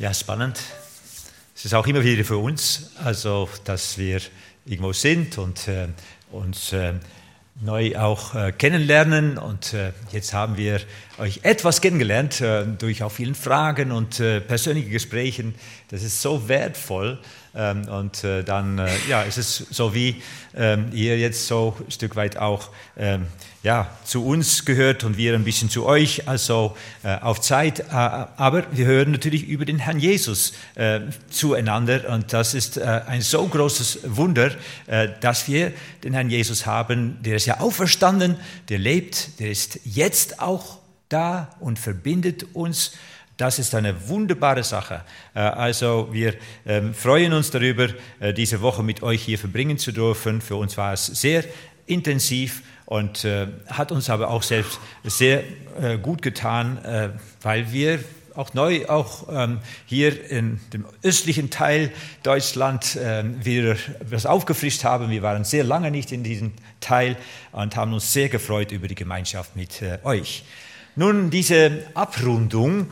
Ja, spannend. Es ist auch immer wieder für uns, also dass wir irgendwo sind und uns neu auch kennenlernen. Und jetzt haben wir euch etwas kennengelernt durch auch vielen Fragen und persönliche Gesprächen. Das ist so wertvoll. Und dann ist es so, wie ihr jetzt so ein Stück weit auch zu uns gehört und wir ein bisschen zu euch, also auf Zeit. Aber wir hören natürlich über den Herrn Jesus zueinander. Und das ist ein so großes Wunder, dass wir den Herrn Jesus haben. Der ist ja auferstanden, der lebt, der ist jetzt auch da und verbindet uns. Das ist eine wunderbare Sache. Also wir freuen uns darüber, diese Woche mit euch hier verbringen zu dürfen. Für uns war es sehr intensiv und hat uns aber auch selbst sehr gut getan, weil wir auch neu, hier in dem östlichen Teil Deutschland wieder etwas aufgefrischt haben. Wir waren sehr lange nicht in diesem Teil und haben uns sehr gefreut über die Gemeinschaft mit euch. Nun, diese Abrundung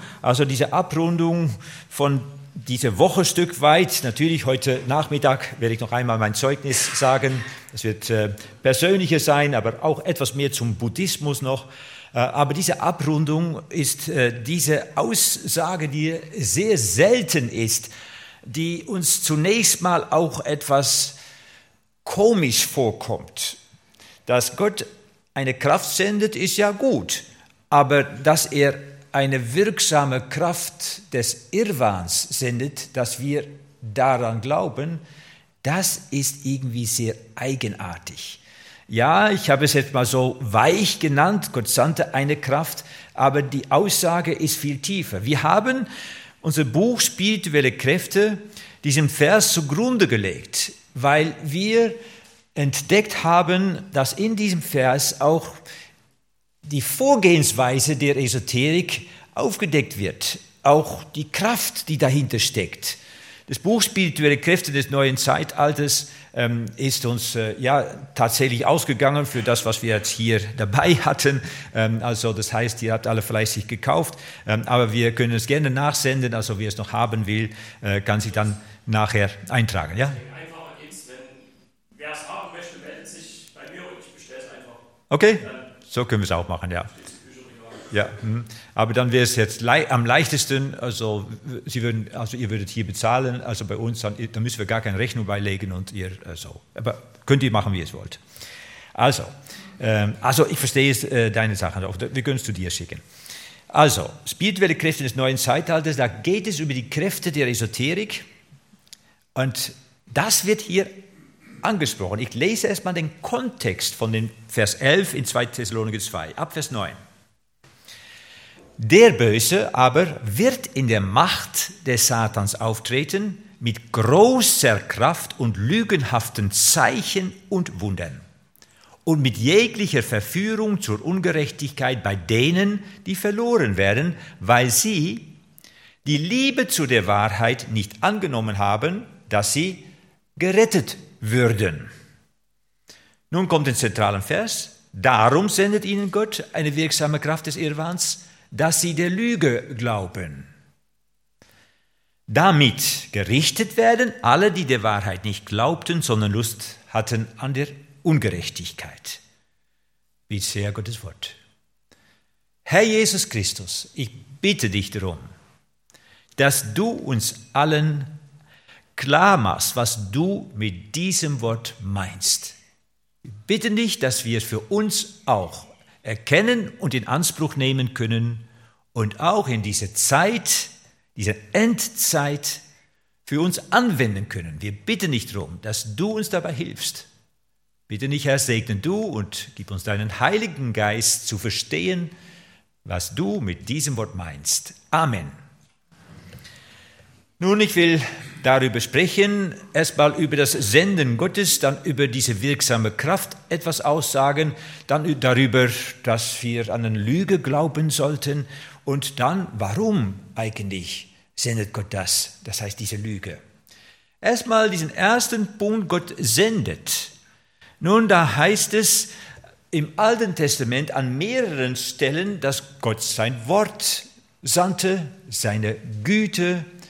von dieser Woche Stück weit, natürlich heute Nachmittag werde ich noch einmal mein Zeugnis sagen. Es wird persönlicher sein, aber auch etwas mehr zum Buddhismus noch. Aber diese Abrundung ist diese Aussage, die sehr selten ist, die uns zunächst mal auch etwas komisch vorkommt. Dass Gott eine Kraft sendet, ist ja gut. Aber dass er eine wirksame Kraft des Irrwahns sendet, dass wir daran glauben, das ist irgendwie sehr eigenartig. Ja, ich habe es jetzt mal so weich genannt, Gott sandte eine Kraft, aber die Aussage ist viel tiefer. Wir haben unser Buch Spirituelle Kräfte diesem Vers zugrunde gelegt, weil wir entdeckt haben, dass in diesem Vers auch die Vorgehensweise der Esoterik aufgedeckt wird, auch die Kraft, die dahinter steckt. Das Buch Spirituelle Kräfte des neuen Zeitalters ist uns tatsächlich ausgegangen für das, was wir jetzt hier dabei hatten. Also das heißt, ihr habt alle fleißig gekauft, aber wir können es gerne nachsenden. Also wer es noch haben will, kann sich dann nachher eintragen. Ja? Einfacher geht's, wer es haben möchte, meldet sich bei mir und ich bestelle es einfach. Okay. So können wir es auch machen, ja. Ja, aber dann wäre es jetzt am leichtesten, also ihr würdet hier bezahlen, also bei uns, dann müssen wir gar keine Rechnung beilegen und ihr so. Aber könnt ihr machen, wie ihr es wollt. Also ich verstehe es, deine Sachen auch, wir können es zu dir schicken. Also, spirituelle Kräfte des neuen Zeitalters, da geht es über die Kräfte der Esoterik und das wird hier angesprochen. Ich lese erstmal den Kontext von dem Vers 11 in 2. Thessaloniker 2, ab Vers 9. Der Böse aber wird in der Macht des Satans auftreten, mit großer Kraft und lügenhaften Zeichen und Wundern und mit jeglicher Verführung zur Ungerechtigkeit bei denen, die verloren werden, weil sie die Liebe zu der Wahrheit nicht angenommen haben, dass sie gerettet würden. Nun kommt der zentrale Vers. Darum sendet ihnen Gott eine wirksame Kraft des Irrwahns, dass sie der Lüge glauben. Damit gerichtet werden alle, die der Wahrheit nicht glaubten, sondern Lust hatten an der Ungerechtigkeit. Wie sehr Gottes Wort. Herr Jesus Christus, ich bitte dich darum, dass du uns allen klar machst, was du mit diesem Wort meinst. Wir bitten dich, dass wir es für uns auch erkennen und in Anspruch nehmen können und auch in dieser Zeit, dieser Endzeit für uns anwenden können. Wir bitten dich darum, dass du uns dabei hilfst. Bitte nicht, Herr, segne du und gib uns deinen Heiligen Geist zu verstehen, was du mit diesem Wort meinst. Amen. Nun, ich will darüber sprechen, erstmal über das Senden Gottes, dann über diese wirksame Kraft etwas aussagen, dann darüber, dass wir an eine Lüge glauben sollten und dann, warum eigentlich sendet Gott das heißt diese Lüge. Erstmal diesen ersten Punkt, Gott sendet. Nun, da heißt es im Alten Testament an mehreren Stellen, dass Gott sein Wort sandte, seine Güte,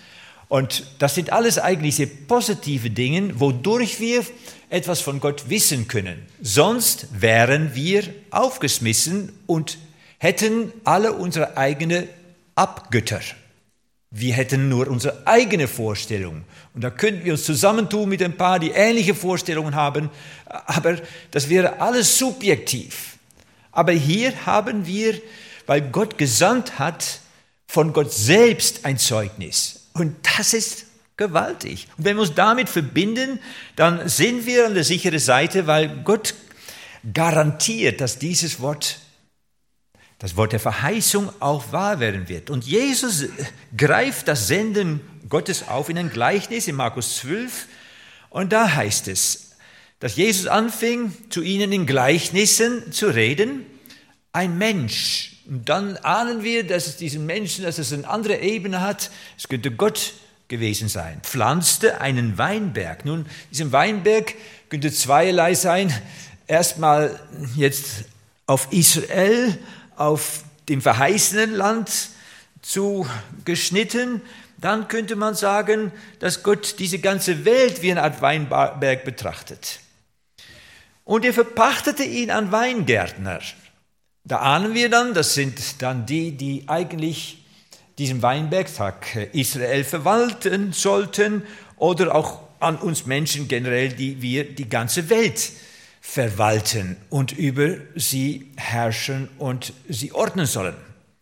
Und das sind alles eigentlich sehr positive Dinge, wodurch wir etwas von Gott wissen können. Sonst wären wir aufgeschmissen und hätten alle unsere eigenen Abgötter. Wir hätten nur unsere eigene Vorstellung. Und da könnten wir uns zusammentun mit ein paar, die ähnliche Vorstellungen haben. Aber das wäre alles subjektiv. Aber hier haben wir, weil Gott gesandt hat, von Gott selbst ein Zeugnis. Und das ist gewaltig. Und wenn wir uns damit verbinden, dann sind wir an der sicheren Seite, weil Gott garantiert, dass dieses Wort, das Wort der Verheißung, auch wahr werden wird. Und Jesus greift das Senden Gottes auf in ein Gleichnis in Markus 12. Und da heißt es, dass Jesus anfing, zu ihnen in Gleichnissen zu reden. Ein Mensch. Und dann ahnen wir, dass es diesen Menschen, dass es eine andere Ebene hat. Es könnte Gott gewesen sein. Pflanzte einen Weinberg. Nun, diesem Weinberg könnte zweierlei sein. Erstmal jetzt auf Israel, auf dem verheißenen Land zugeschnitten. Dann könnte man sagen, dass Gott diese ganze Welt wie eine Art Weinberg betrachtet. Und er verpachtete ihn an Weingärtner. Da ahnen wir dann, das sind dann die eigentlich diesen Weinberg, Israel, verwalten sollten oder auch an uns Menschen generell, die wir die ganze Welt verwalten und über sie herrschen und sie ordnen sollen.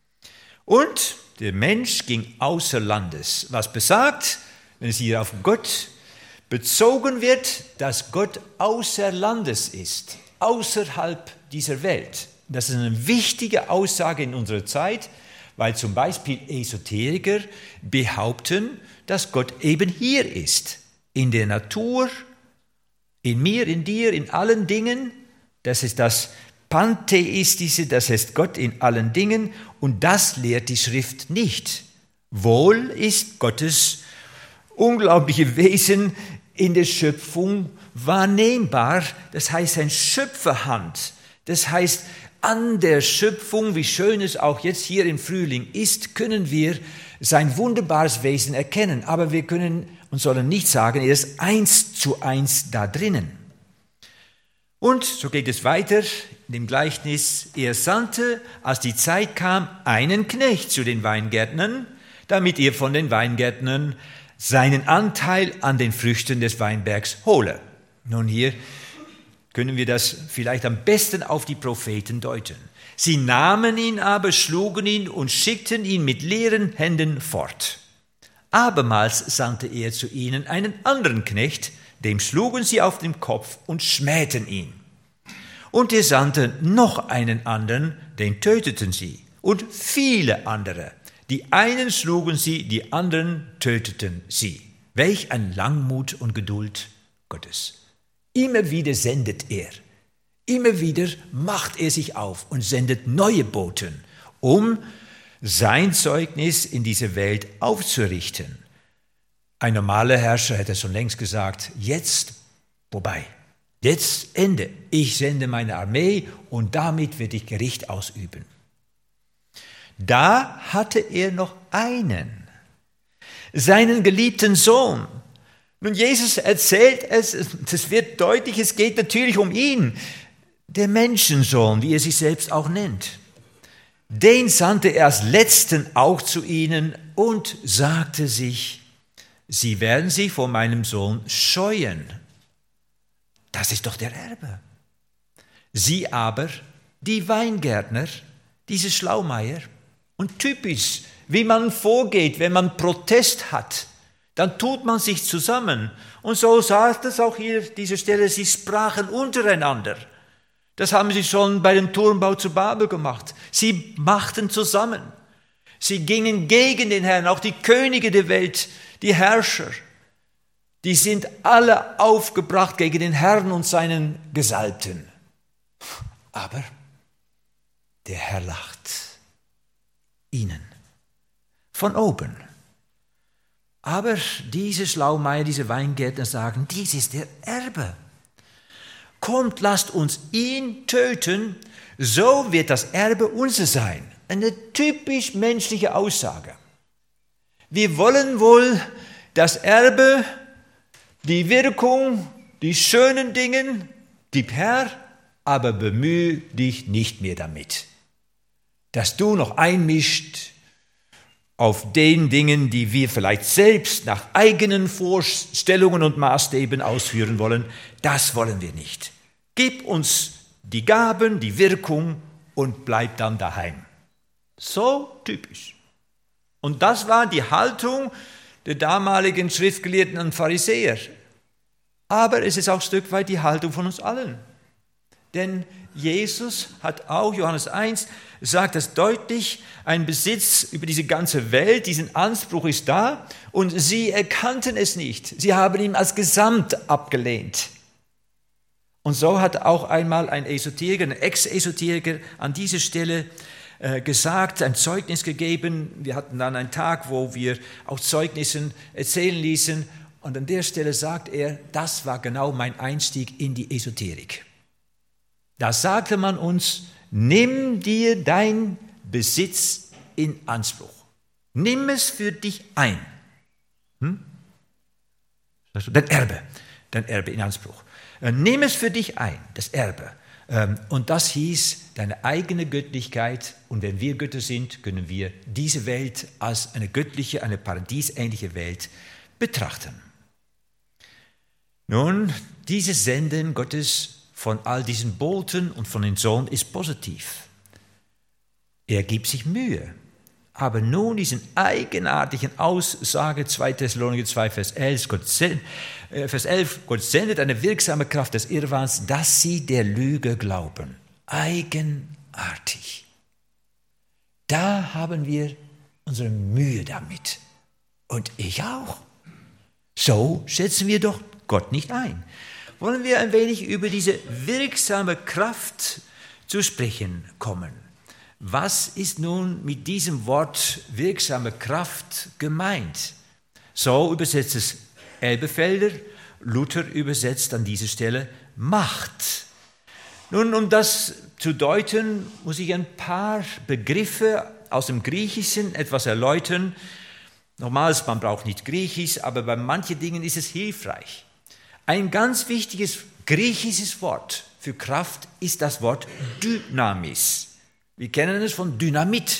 Und der Mensch ging außer Landes, was besagt, wenn es hier auf Gott bezogen wird, dass Gott außer Landes ist, außerhalb dieser Welt. Das ist eine wichtige Aussage in unserer Zeit, weil zum Beispiel Esoteriker behaupten, dass Gott eben hier ist, in der Natur, in mir, in dir, in allen Dingen. Das ist das Pantheistische, das heißt Gott in allen Dingen, und das lehrt die Schrift nicht. Wohl ist Gottes unglaubliche Wesen in der Schöpfung wahrnehmbar, das heißt seine Schöpferhand, das heißt an der Schöpfung, wie schön es auch jetzt hier im Frühling ist, können wir sein wunderbares Wesen erkennen, aber wir können und sollen nicht sagen, er ist 1:1 da drinnen. Und so geht es weiter in dem Gleichnis, er sandte, als die Zeit kam, einen Knecht zu den Weingärtnern, damit er von den Weingärtnern seinen Anteil an den Früchten des Weinbergs hole. Nun hier können wir das vielleicht am besten auf die Propheten deuten. Sie nahmen ihn aber, schlugen ihn und schickten ihn mit leeren Händen fort. Abermals sandte er zu ihnen einen anderen Knecht, dem schlugen sie auf den Kopf und schmähten ihn. Und er sandte noch einen anderen, den töteten sie. Und viele andere. Die einen schlugen sie, die anderen töteten sie. Welch ein Langmut und Geduld Gottes. Immer wieder sendet er. Immer wieder macht er sich auf und sendet neue Boten, um sein Zeugnis in dieser Welt aufzurichten. Ein normaler Herrscher hätte schon längst gesagt, jetzt vorbei, jetzt Ende. Ich sende meine Armee und damit werde ich Gericht ausüben. Da hatte er noch einen, seinen geliebten Sohn. Nun, Jesus erzählt es wird deutlich, es geht natürlich um ihn, der Menschensohn, wie er sich selbst auch nennt. Den sandte er als Letzten auch zu ihnen und sagte sich, sie werden sich vor meinem Sohn scheuen. Das ist doch der Erbe. Sie aber, die Weingärtner, diese Schlaumeier, und typisch, wie man vorgeht, wenn man Protest hat, dann tut man sich zusammen. Und so sagt es auch hier, diese Stelle, sie sprachen untereinander. Das haben sie schon bei dem Turmbau zu Babel gemacht. Sie machten zusammen. Sie gingen gegen den Herrn, auch die Könige der Welt, die Herrscher. Die sind alle aufgebracht gegen den Herrn und seinen Gesalbten. Aber der Herr lacht ihnen von oben. Aber diese Schlaumeier, diese Weingärtner sagen, dies ist der Erbe. Kommt, lasst uns ihn töten, so wird das Erbe unser sein. Eine typisch menschliche Aussage. Wir wollen wohl das Erbe, die Wirkung, die schönen Dinge, gib her, aber bemühe dich nicht mehr damit, dass du noch einmischt auf den Dingen, die wir vielleicht selbst nach eigenen Vorstellungen und Maßstäben ausführen wollen. Das wollen wir nicht. Gib uns die Gaben, die Wirkung und bleib dann daheim. So typisch. Und das war die Haltung der damaligen Schriftgelehrten und Pharisäer. Aber es ist auch ein Stück weit die Haltung von uns allen. Denn Jesus hat auch, Johannes 1, sagt das deutlich, ein Besitz über diese ganze Welt, diesen Anspruch ist da und sie erkannten es nicht. Sie haben ihn als Gesamt abgelehnt. Und so hat auch einmal ein Esoteriker, ein Ex-Esoteriker an dieser Stelle gesagt, ein Zeugnis gegeben. Wir hatten dann einen Tag, wo wir auch Zeugnissen erzählen ließen. Und an der Stelle sagt er, das war genau mein Einstieg in die Esoterik. Da sagte man uns, nimm dir dein Besitz in Anspruch. Nimm es für dich ein. Dein Erbe in Anspruch. Nimm es für dich ein, das Erbe. Und das hieß deine eigene Göttlichkeit. Und wenn wir Götter sind, können wir diese Welt als eine göttliche, eine paradiesähnliche Welt betrachten. Nun, dieses Senden Gottes von all diesen Boten und von den Sohn ist positiv. Er gibt sich Mühe. Aber nun diesen eigenartigen Aussage 2 Thessalonicher 2, Vers 11, Gott sendet eine wirksame Kraft des Irrwahns, dass sie der Lüge glauben. Eigenartig. Da haben wir unsere Mühe damit. Und ich auch. So schätzen wir doch Gott nicht ein. Wollen wir ein wenig über diese wirksame Kraft zu sprechen kommen. Was ist nun mit diesem Wort wirksame Kraft gemeint? So übersetzt es Elberfelder, Luther übersetzt an dieser Stelle Macht. Nun, um das zu deuten, muss ich ein paar Begriffe aus dem Griechischen etwas erläutern. Nochmals, man braucht nicht Griechisch, aber bei manchen Dingen ist es hilfreich. Ein ganz wichtiges griechisches Wort für Kraft ist das Wort Dynamis. Wir kennen es von Dynamit.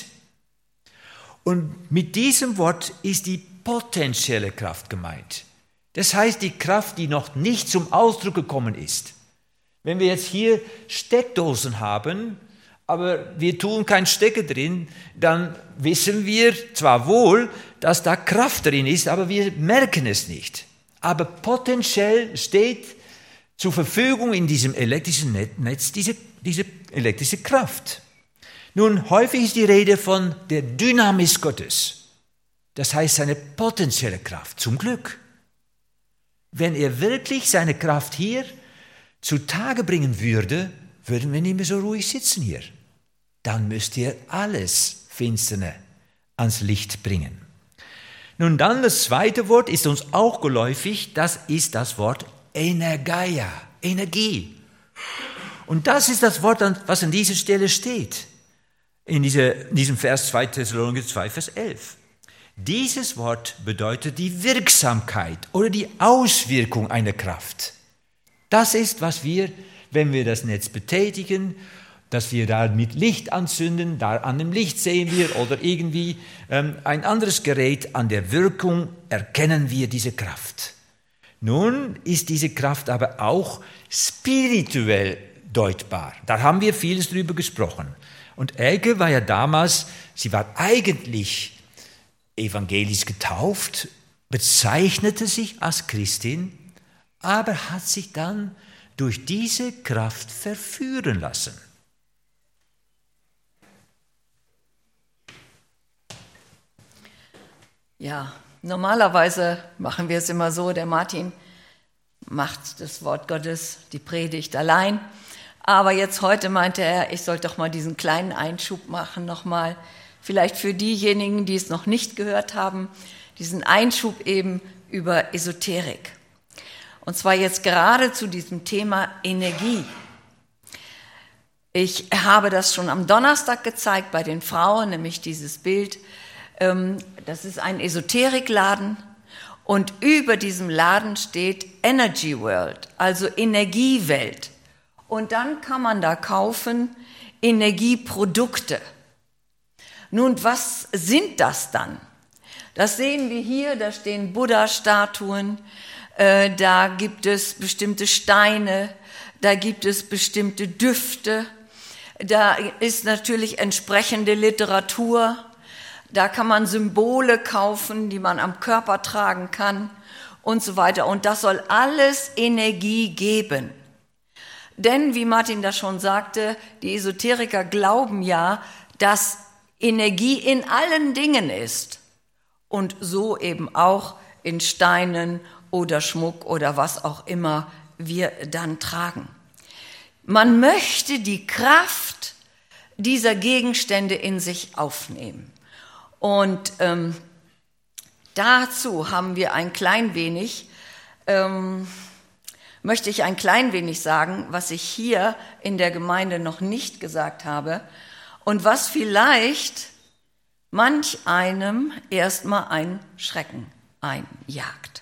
Und mit diesem Wort ist die potenzielle Kraft gemeint. Das heißt, die Kraft, die noch nicht zum Ausdruck gekommen ist. Wenn wir jetzt hier Steckdosen haben, aber wir tun keinen Stecker drin, dann wissen wir zwar wohl, dass da Kraft drin ist, aber wir merken es nicht. Aber potenziell steht zur Verfügung in diesem elektrischen Netz diese elektrische Kraft. Nun, häufig ist die Rede von der Dynamis Gottes. Das heißt seine potenzielle Kraft, zum Glück. Wenn er wirklich seine Kraft hier zutage bringen würde, würden wir nicht mehr so ruhig sitzen hier. Dann müsste er alles Finsterne ans Licht bringen. Nun dann, das zweite Wort ist uns auch geläufig, das ist das Wort Energeia, Energie. Und das ist das Wort, was an dieser Stelle steht, in diesem Vers 2 Thessalonicher 2, Vers 11. Dieses Wort bedeutet die Wirksamkeit oder die Auswirkung einer Kraft. Das ist, was wir, wenn wir das Netz betätigen, dass wir da mit Licht anzünden, da an dem Licht sehen wir oder irgendwie ein anderes Gerät, an der Wirkung erkennen wir diese Kraft. Nun ist diese Kraft aber auch spirituell deutbar. Da haben wir vieles drüber gesprochen. Und Elke war ja damals, sie war eigentlich evangelisch getauft, bezeichnete sich als Christin, aber hat sich dann durch diese Kraft verführen lassen. Ja, normalerweise machen wir es immer so, der Martin macht das Wort Gottes, die Predigt allein. Aber jetzt heute meinte er, ich soll doch mal diesen kleinen Einschub machen, nochmal, vielleicht für diejenigen, die es noch nicht gehört haben, diesen Einschub eben über Esoterik. Und zwar jetzt gerade zu diesem Thema Energie. Ich habe das schon am Donnerstag gezeigt bei den Frauen, nämlich dieses Bild. Das ist ein Esoterikladen Und über diesem Laden steht Energy World, also Energiewelt. Und dann kann man da kaufen Energieprodukte. Nun, was sind das dann? Das sehen wir hier, da stehen Buddha-Statuen, da gibt es bestimmte Steine, da gibt es bestimmte Düfte, da ist natürlich entsprechende Literatur, da kann man Symbole kaufen, die man am Körper tragen kann und so weiter. Und das soll alles Energie geben. Denn, wie Martin das schon sagte, die Esoteriker glauben ja, dass Energie in allen Dingen ist. Und so eben auch in Steinen oder Schmuck oder was auch immer wir dann tragen. Man möchte die Kraft dieser Gegenstände in sich aufnehmen. Und dazu haben wir möchte ich ein klein wenig sagen, was ich hier in der Gemeinde noch nicht gesagt habe und was vielleicht manch einem erstmal einen Schrecken einjagt.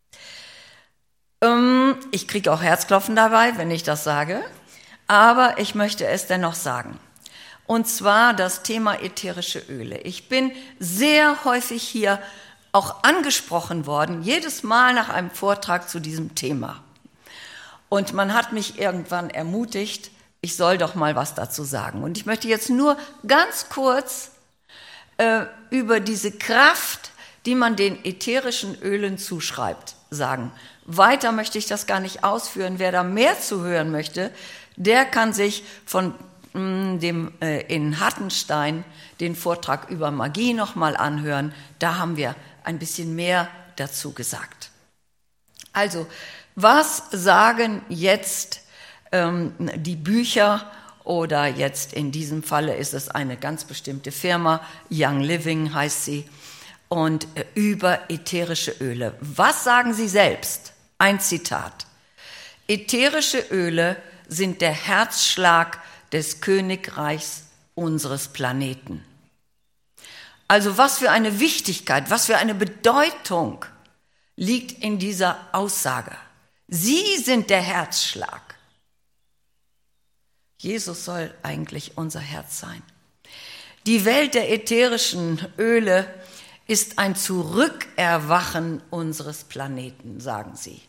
Ich kriege auch Herzklopfen dabei, wenn ich das sage, aber ich möchte es dennoch sagen. Und zwar das Thema ätherische Öle. Ich bin sehr häufig hier auch angesprochen worden, jedes Mal nach einem Vortrag zu diesem Thema. Und man hat mich irgendwann ermutigt, ich soll doch mal was dazu sagen. Und ich möchte jetzt nur ganz kurz über diese Kraft, die man den ätherischen Ölen zuschreibt, sagen. Weiter möchte ich das gar nicht ausführen. Wer da mehr zu hören möchte, der kann sich von in Hattenstein den Vortrag über Magie nochmal anhören. Da haben wir ein bisschen mehr dazu gesagt. Also, was sagen jetzt die Bücher oder jetzt in diesem Falle ist es eine ganz bestimmte Firma, Young Living heißt sie, und über ätherische Öle. Was sagen sie selbst? Ein Zitat. Ätherische Öle sind der Herzschlag des Königreichs unseres Planeten. Also was für eine Wichtigkeit, was für eine Bedeutung liegt in dieser Aussage. Sie sind der Herzschlag. Jesus soll eigentlich unser Herz sein. Die Welt der ätherischen Öle ist ein Zurückerwachen unseres Planeten, sagen sie.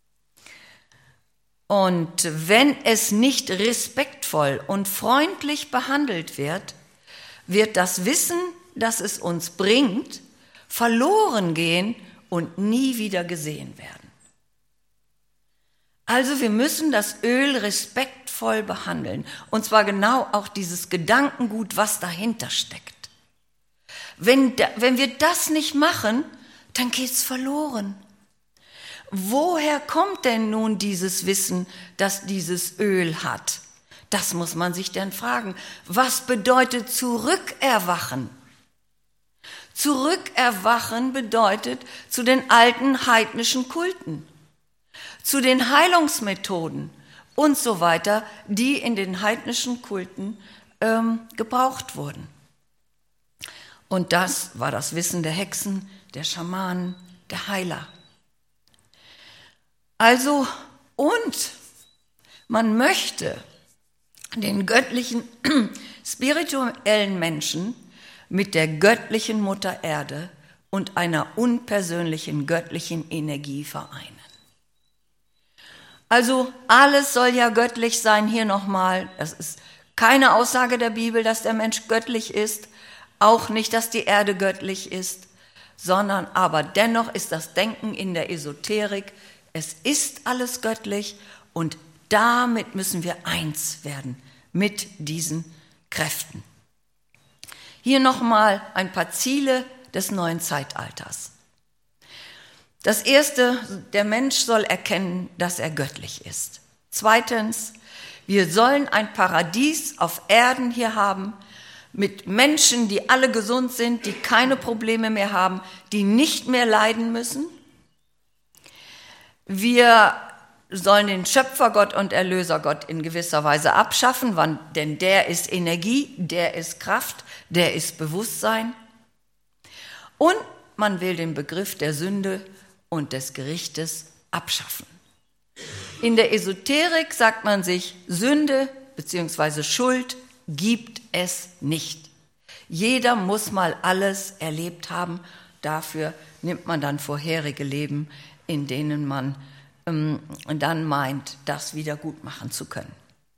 Und wenn es nicht respektvoll und freundlich behandelt wird, wird das Wissen, das es uns bringt, verloren gehen und nie wieder gesehen werden. Also wir müssen das Öl respektvoll behandeln. Und zwar genau auch dieses Gedankengut, was dahinter steckt. Wenn wir das nicht machen, dann geht's verloren. Woher kommt denn nun dieses Wissen, das dieses Öl hat? Das muss man sich dann fragen. Was bedeutet zurückerwachen? Zurückerwachen bedeutet zu den alten heidnischen Kulten, zu den Heilungsmethoden und so weiter, die in den heidnischen Kulten gebraucht wurden. Und das war das Wissen der Hexen, der Schamanen, der Heiler. Also, und man möchte den göttlichen, spirituellen Menschen mit der göttlichen Mutter Erde und einer unpersönlichen göttlichen Energie vereinen. Also alles soll ja göttlich sein. Hier nochmal, das ist keine Aussage der Bibel, dass der Mensch göttlich ist, auch nicht, dass die Erde göttlich ist, sondern aber dennoch ist das Denken in der Esoterik, es ist alles göttlich und damit müssen wir eins werden mit diesen Kräften. Hier nochmal ein paar Ziele des neuen Zeitalters. Das erste, der Mensch soll erkennen, dass er göttlich ist. Zweitens, wir sollen ein Paradies auf Erden hier haben, mit Menschen, die alle gesund sind, die keine Probleme mehr haben, die nicht mehr leiden müssen. Wir sollen den Schöpfergott und Erlösergott in gewisser Weise abschaffen, denn der ist Energie, der ist Kraft, der ist Bewusstsein. Und man will den Begriff der Sünde und des Gerichtes abschaffen. In der Esoterik sagt man sich, Sünde bzw. Schuld gibt es nicht. Jeder muss mal alles erlebt haben. Dafür nimmt man dann vorherige Leben, in denen man dann meint, das wieder gut machen zu können.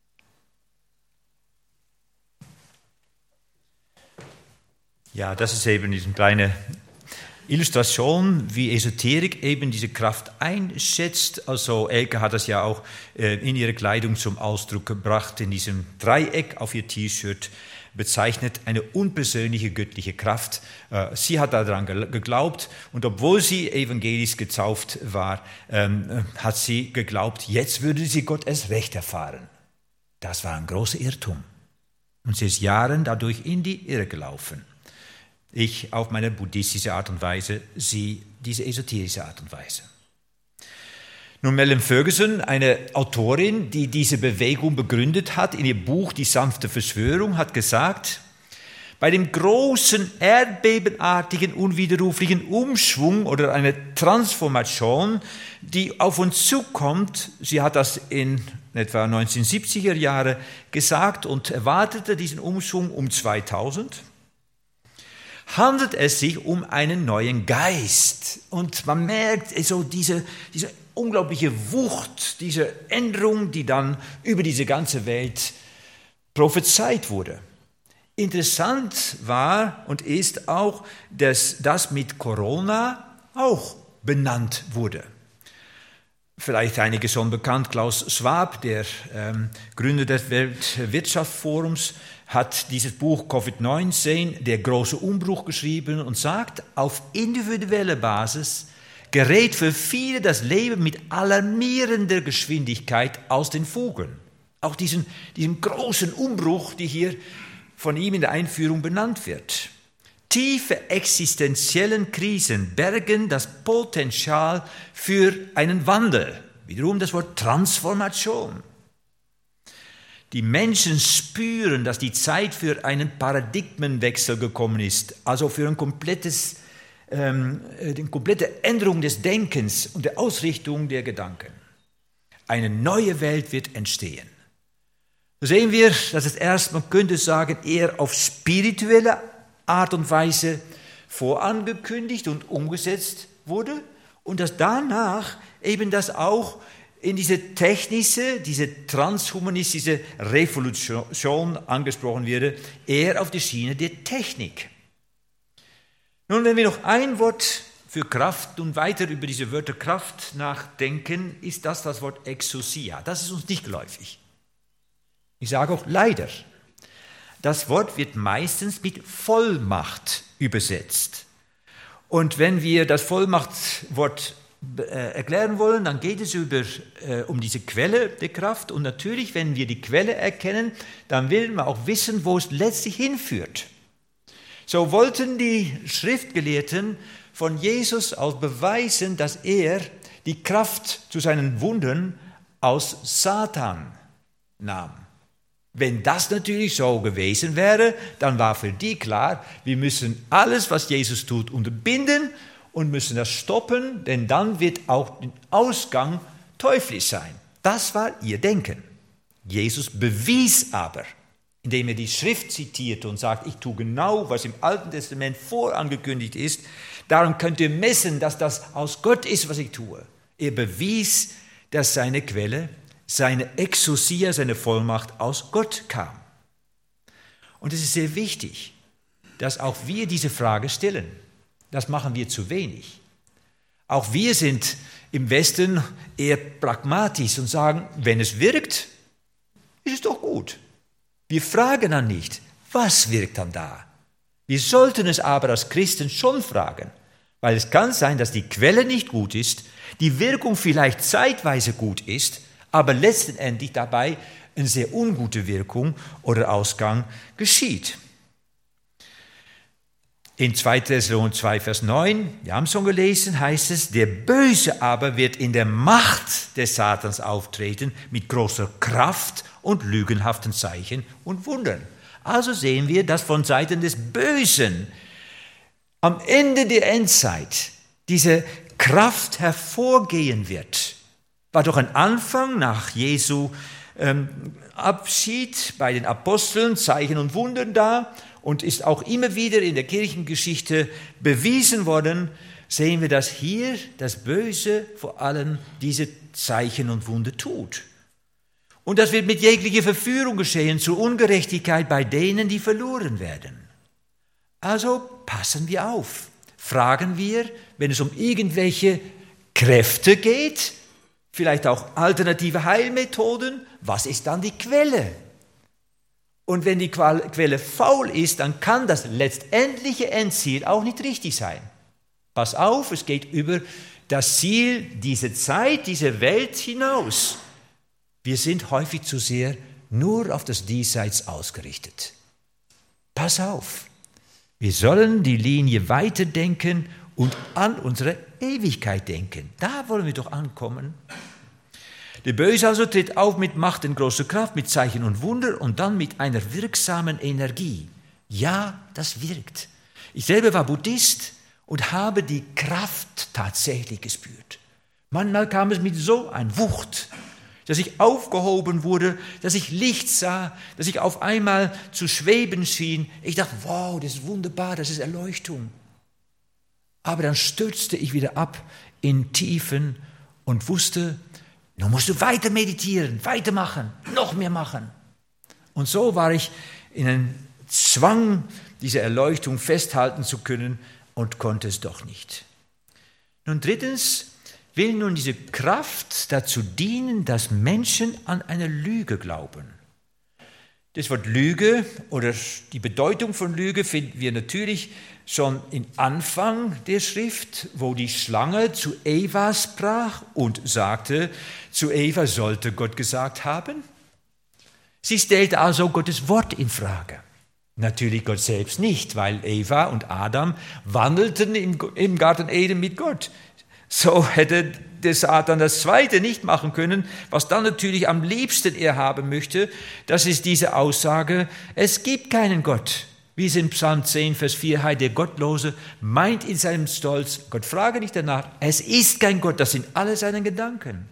Ja, das ist eben diese kleine Illustration, wie Esoterik eben diese Kraft einschätzt. Also Elke hat das ja auch in ihrer Kleidung zum Ausdruck gebracht, in diesem Dreieck auf ihr T-Shirt bezeichnet, eine unpersönliche göttliche Kraft. Sie hat daran geglaubt und obwohl sie evangelisch getauft war, hat sie geglaubt, jetzt würde sie Gott erst recht erfahren. Das war ein großer Irrtum. Und sie ist Jahren dadurch in die Irre gelaufen. Ich auf meine buddhistische Art und Weise, sie diese esoterische Art und Weise. Nun, Mellen Ferguson, eine Autorin, die diese Bewegung begründet hat, in ihr Buch Die sanfte Verschwörung, hat gesagt, bei dem großen, erdbebenartigen, unwiderruflichen Umschwung oder einer Transformation, die auf uns zukommt, sie hat das in etwa 1970er Jahre gesagt und erwartete diesen Umschwung um 2000, handelt es sich um einen neuen Geist. Und man merkt so diese unglaubliche Wucht, diese Änderung, die dann über diese ganze Welt prophezeit wurde. Interessant war und ist auch, dass das mit Corona auch benannt wurde. Vielleicht einige schon bekannt, Klaus Schwab, der Gründer des Weltwirtschaftsforums, hat dieses Buch Covid-19, der große Umbruch, geschrieben und sagt, auf individueller Basis gerät für viele das Leben mit alarmierender Geschwindigkeit aus den Fugen. Auch diesen großen Umbruch, die hier von ihm in der Einführung benannt wird. Tiefe existenziellen Krisen bergen das Potenzial für einen Wandel. Wiederum das Wort Transformation. Die Menschen spüren, dass die Zeit für einen Paradigmenwechsel gekommen ist, also für eine komplette Änderung des Denkens und der Ausrichtung der Gedanken. Eine neue Welt wird entstehen. So sehen wir, dass es erst, man könnte sagen, eher auf spirituelle Art und Weise vorangekündigt und umgesetzt wurde und dass danach eben das auch in diese technische, diese transhumanistische Revolution angesprochen wird, eher auf die Schiene der Technik. Nun, wenn wir noch ein Wort für Kraft und weiter über diese Wörter Kraft nachdenken, ist das Wort Exousia. Das ist uns nicht geläufig. Ich sage auch leider. Das Wort wird meistens mit Vollmacht übersetzt. Und wenn wir das Vollmachtwort erklären wollen, dann geht es um diese Quelle der Kraft. Und natürlich, wenn wir die Quelle erkennen, dann will man auch wissen, wo es letztlich hinführt. So wollten die Schriftgelehrten von Jesus aus beweisen, dass er die Kraft zu seinen Wundern aus Satan nahm. Wenn das natürlich so gewesen wäre, dann war für die klar, wir müssen alles, was Jesus tut, unterbinden und müssen das stoppen, denn dann wird auch der Ausgang teuflisch sein. Das war ihr Denken. Jesus bewies aber, indem er die Schrift zitierte und sagt, ich tue genau, was im Alten Testament vorangekündigt ist, darum könnt ihr messen, dass das aus Gott ist, was ich tue. Er bewies, dass seine Quelle, seine Exousia, seine Vollmacht aus Gott kam. Und es ist sehr wichtig, dass auch wir diese Frage stellen. Das machen wir zu wenig. Auch wir sind im Westen eher pragmatisch und sagen, wenn es wirkt, ist es doch gut. Wir fragen dann nicht, was wirkt dann da? Wir sollten es aber als Christen schon fragen, weil es kann sein, dass die Quelle nicht gut ist, die Wirkung vielleicht zeitweise gut ist, aber letztendlich dabei eine sehr ungute Wirkung oder Ausgang geschieht. In 2. Thessalonicher 2, Vers 9, wir haben es schon gelesen, heißt es, der Böse aber wird in der Macht des Satans auftreten, mit großer Kraft und lügenhaften Zeichen und Wundern. Also sehen wir, dass von Seiten des Bösen am Ende der Endzeit diese Kraft hervorgehen wird. War doch ein Anfang nach Jesu Abschied bei den Aposteln, Zeichen und Wundern da und ist auch immer wieder in der Kirchengeschichte bewiesen worden, sehen wir, dass hier das Böse vor allem diese Zeichen und Wunder tut. Und das wird mit jeglicher Verführung geschehen zur Ungerechtigkeit bei denen, die verloren werden. Also passen wir auf. Fragen wir, wenn es um irgendwelche Kräfte geht, vielleicht auch alternative Heilmethoden, was ist dann die Quelle? Und wenn die Quelle faul ist, dann kann das letztendliche Endziel auch nicht richtig sein. Pass auf, es geht über das Ziel dieser Zeit, dieser Welt hinaus. Wir sind häufig zu sehr nur auf das Diesseits ausgerichtet. Pass auf, wir sollen die Linie weiterdenken und an unsere Ewigkeit denken. Da wollen wir doch ankommen. Der Böse also tritt auf mit Macht und großer Kraft, mit Zeichen und Wunder und dann mit einer wirksamen Energie. Ja, das wirkt. Ich selber war Buddhist und habe die Kraft tatsächlich gespürt. Manchmal kam es mit so einer Wucht, dass ich aufgehoben wurde, dass ich Licht sah, dass ich auf einmal zu schweben schien. Ich dachte, wow, das ist wunderbar, das ist Erleuchtung. Aber dann stürzte ich wieder ab in Tiefen und wusste, nun musst du weiter meditieren, weitermachen, noch mehr machen. Und so war ich in einem Zwang, diese Erleuchtung festhalten zu können und konnte es doch nicht. Nun drittens will nun diese Kraft dazu dienen, dass Menschen an eine Lüge glauben. Das Wort Lüge oder die Bedeutung von Lüge finden wir natürlich schon im Anfang der Schrift, wo die Schlange zu Eva sprach und sagte, zu Eva sollte Gott gesagt haben. Sie stellte also Gottes Wort in Frage. Natürlich Gott selbst nicht, weil Eva und Adam wandelten im Garten Eden mit Gott. So hätte der Satan das Zweite nicht machen können, was dann natürlich am liebsten er haben möchte. Das ist diese Aussage, es gibt keinen Gott. Wie es in Psalm 10, Vers 4 heißt, der Gottlose meint in seinem Stolz, Gott frage nicht danach, es ist kein Gott, das sind alle seine Gedanken.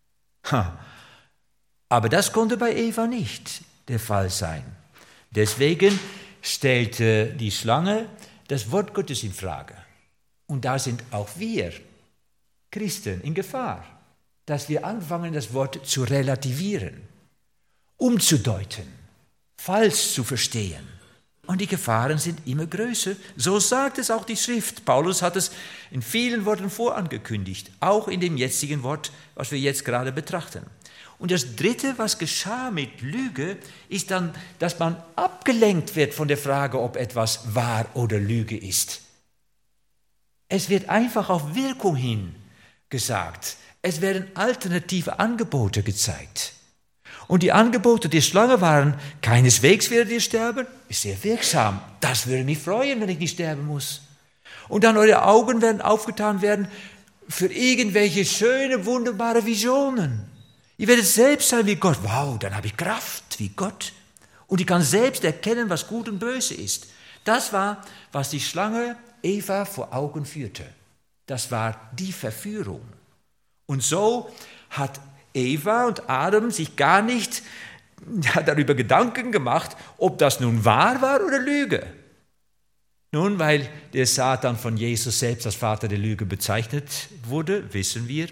Aber das konnte bei Eva nicht der Fall sein. Deswegen stellte die Schlange das Wort Gottes in Frage. Und da sind auch wir Christen in Gefahr, dass wir anfangen, das Wort zu relativieren, umzudeuten, falsch zu verstehen. Und die Gefahren sind immer größer. So sagt es auch die Schrift. Paulus hat es in vielen Worten vorangekündigt, auch in dem jetzigen Wort, was wir jetzt gerade betrachten. Und das Dritte, was geschah mit Lüge, ist dann, dass man abgelenkt wird von der Frage, ob etwas wahr oder Lüge ist. Es wird einfach auf Wirkung hin gesagt. Es werden alternative Angebote gezeigt. Und die Angebote der Schlange waren, keineswegs werdet ihr sterben, ist sehr wirksam. Das würde mich freuen, wenn ich nicht sterben muss. Und dann eure Augen werden aufgetan werden für irgendwelche schöne, wunderbare Visionen. Ihr werdet selbst sein wie Gott. Wow, dann habe ich Kraft wie Gott. Und ich kann selbst erkennen, was gut und böse ist. Das war, was die Schlange Eva vor Augen führte. Das war die Verführung. Und so hat Eva und Adam sich gar nicht darüber Gedanken gemacht, ob das nun wahr war oder Lüge. Nun, weil der Satan von Jesus selbst als Vater der Lüge bezeichnet wurde, wissen wir,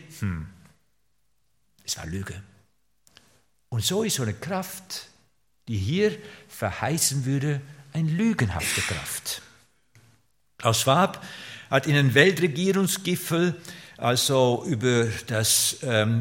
es war Lüge. Und so ist so eine Kraft, die hier verheißen würde, eine lügenhafte Kraft. Klaus Schwab hat in einem Weltregierungsgipfel also über das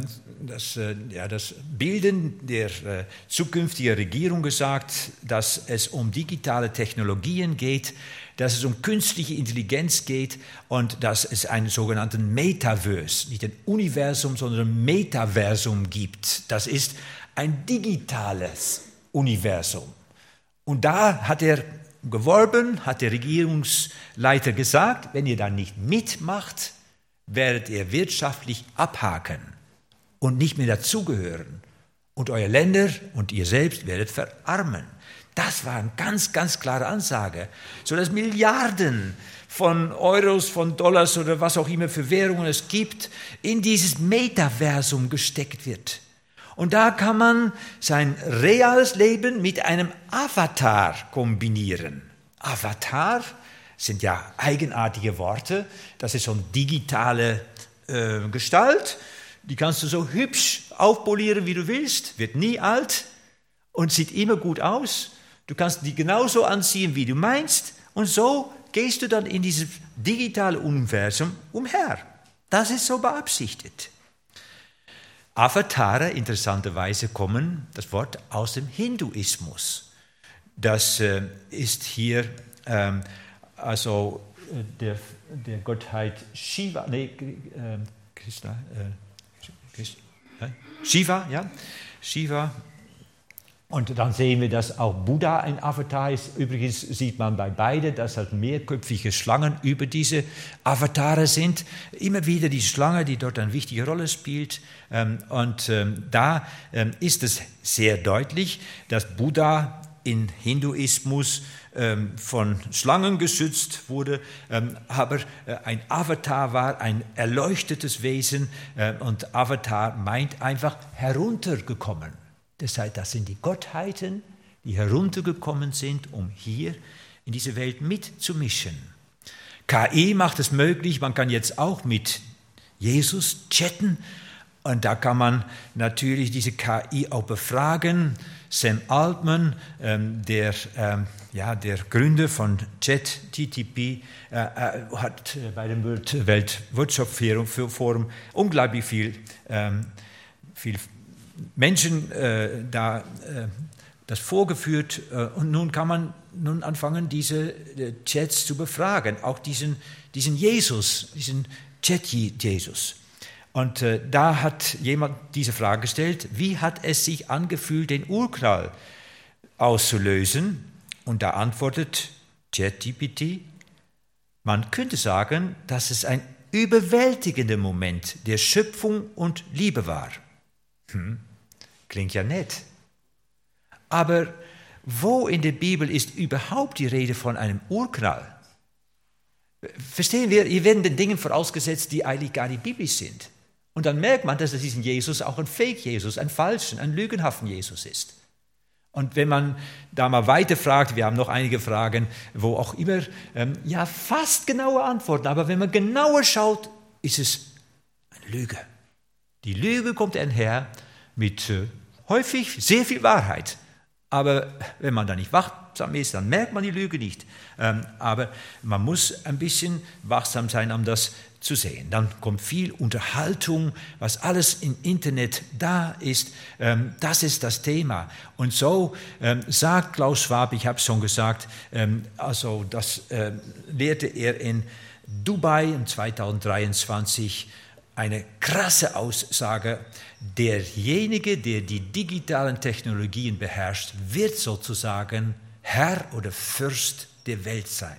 Bilden der zukünftigen Regierung gesagt, dass es um digitale Technologien geht, dass es um künstliche Intelligenz geht und dass es einen sogenannten Metaverse, nicht ein Universum, sondern ein Metaversum gibt. Das ist ein digitales Universum. Und da hat er geworben, hat der Regierungsleiter gesagt, wenn ihr da nicht mitmacht, werdet ihr wirtschaftlich abhaken und nicht mehr dazugehören. Und eure Länder und ihr selbst werdet verarmen. Das war eine ganz, ganz klare Ansage, sodass Milliarden von Euros, von Dollars oder was auch immer für Währungen es gibt, in dieses Metaversum gesteckt wird. Und da kann man sein reales Leben mit einem Avatar kombinieren. Avatar sind ja eigenartige Worte. Das ist so eine digitale Gestalt. Die kannst du so hübsch aufpolieren, wie du willst, wird nie alt und sieht immer gut aus. Du kannst die genauso anziehen, wie du meinst. Und so gehst du dann in dieses digitale Universum umher. Das ist so beabsichtigt. Avatare, interessanterweise, kommen das Wort aus dem Hinduismus. Das ist hier der Gottheit Shiva, Shiva, ja, Shiva. Und dann sehen wir, dass auch Buddha ein Avatar ist. Übrigens sieht man bei beiden, dass halt mehrköpfige Schlangen über diese Avatare sind. Immer wieder die Schlange, die dort eine wichtige Rolle spielt. Da ist es sehr deutlich, dass Buddha im Hinduismus von Schlangen geschützt wurde, aber ein Avatar war ein erleuchtetes Wesen. Und Avatar meint einfach heruntergekommen. Das heißt, das sind die Gottheiten, die heruntergekommen sind, um hier in diese Welt mitzumischen. KI macht es möglich, man kann jetzt auch mit Jesus chatten und da kann man natürlich diese KI auch befragen. Sam Altman, der Gründer von ChatGPT, hat bei dem Weltwirtschaftsforum unglaublich viel Menschen das vorgeführt und nun kann man anfangen, diese Chats zu befragen, auch diesen Jesus, diesen Chat-Jesus. Und da hat jemand diese Frage gestellt, wie hat es sich angefühlt, den Urknall auszulösen? Und da antwortet ChatGPT, man könnte sagen, dass es ein überwältigender Moment der Schöpfung und Liebe war. Klingt ja nett. Aber wo in der Bibel ist überhaupt die Rede von einem Urknall? Verstehen wir, hier werden den Dingen vorausgesetzt, die eigentlich gar nicht biblisch sind. Und dann merkt man, dass diesen Jesus auch ein Fake-Jesus, ein falschen, ein lügenhaften Jesus ist. Und wenn man da mal weiter fragt, wir haben noch einige Fragen, wo auch immer, fast genaue Antworten, aber wenn man genauer schaut, ist es eine Lüge. Die Lüge kommt einher mit häufig sehr viel Wahrheit. Aber wenn man da nicht wachsam ist, dann merkt man die Lüge nicht. Aber man muss ein bisschen wachsam sein, um das zu sehen. Dann kommt viel Unterhaltung, was alles im Internet da ist. Das ist das Thema. Und so sagt Klaus Schwab, ich habe es schon gesagt, das lehrte er in Dubai in 2023, eine krasse Aussage, derjenige, der die digitalen Technologien beherrscht, wird sozusagen Herr oder Fürst der Welt sein.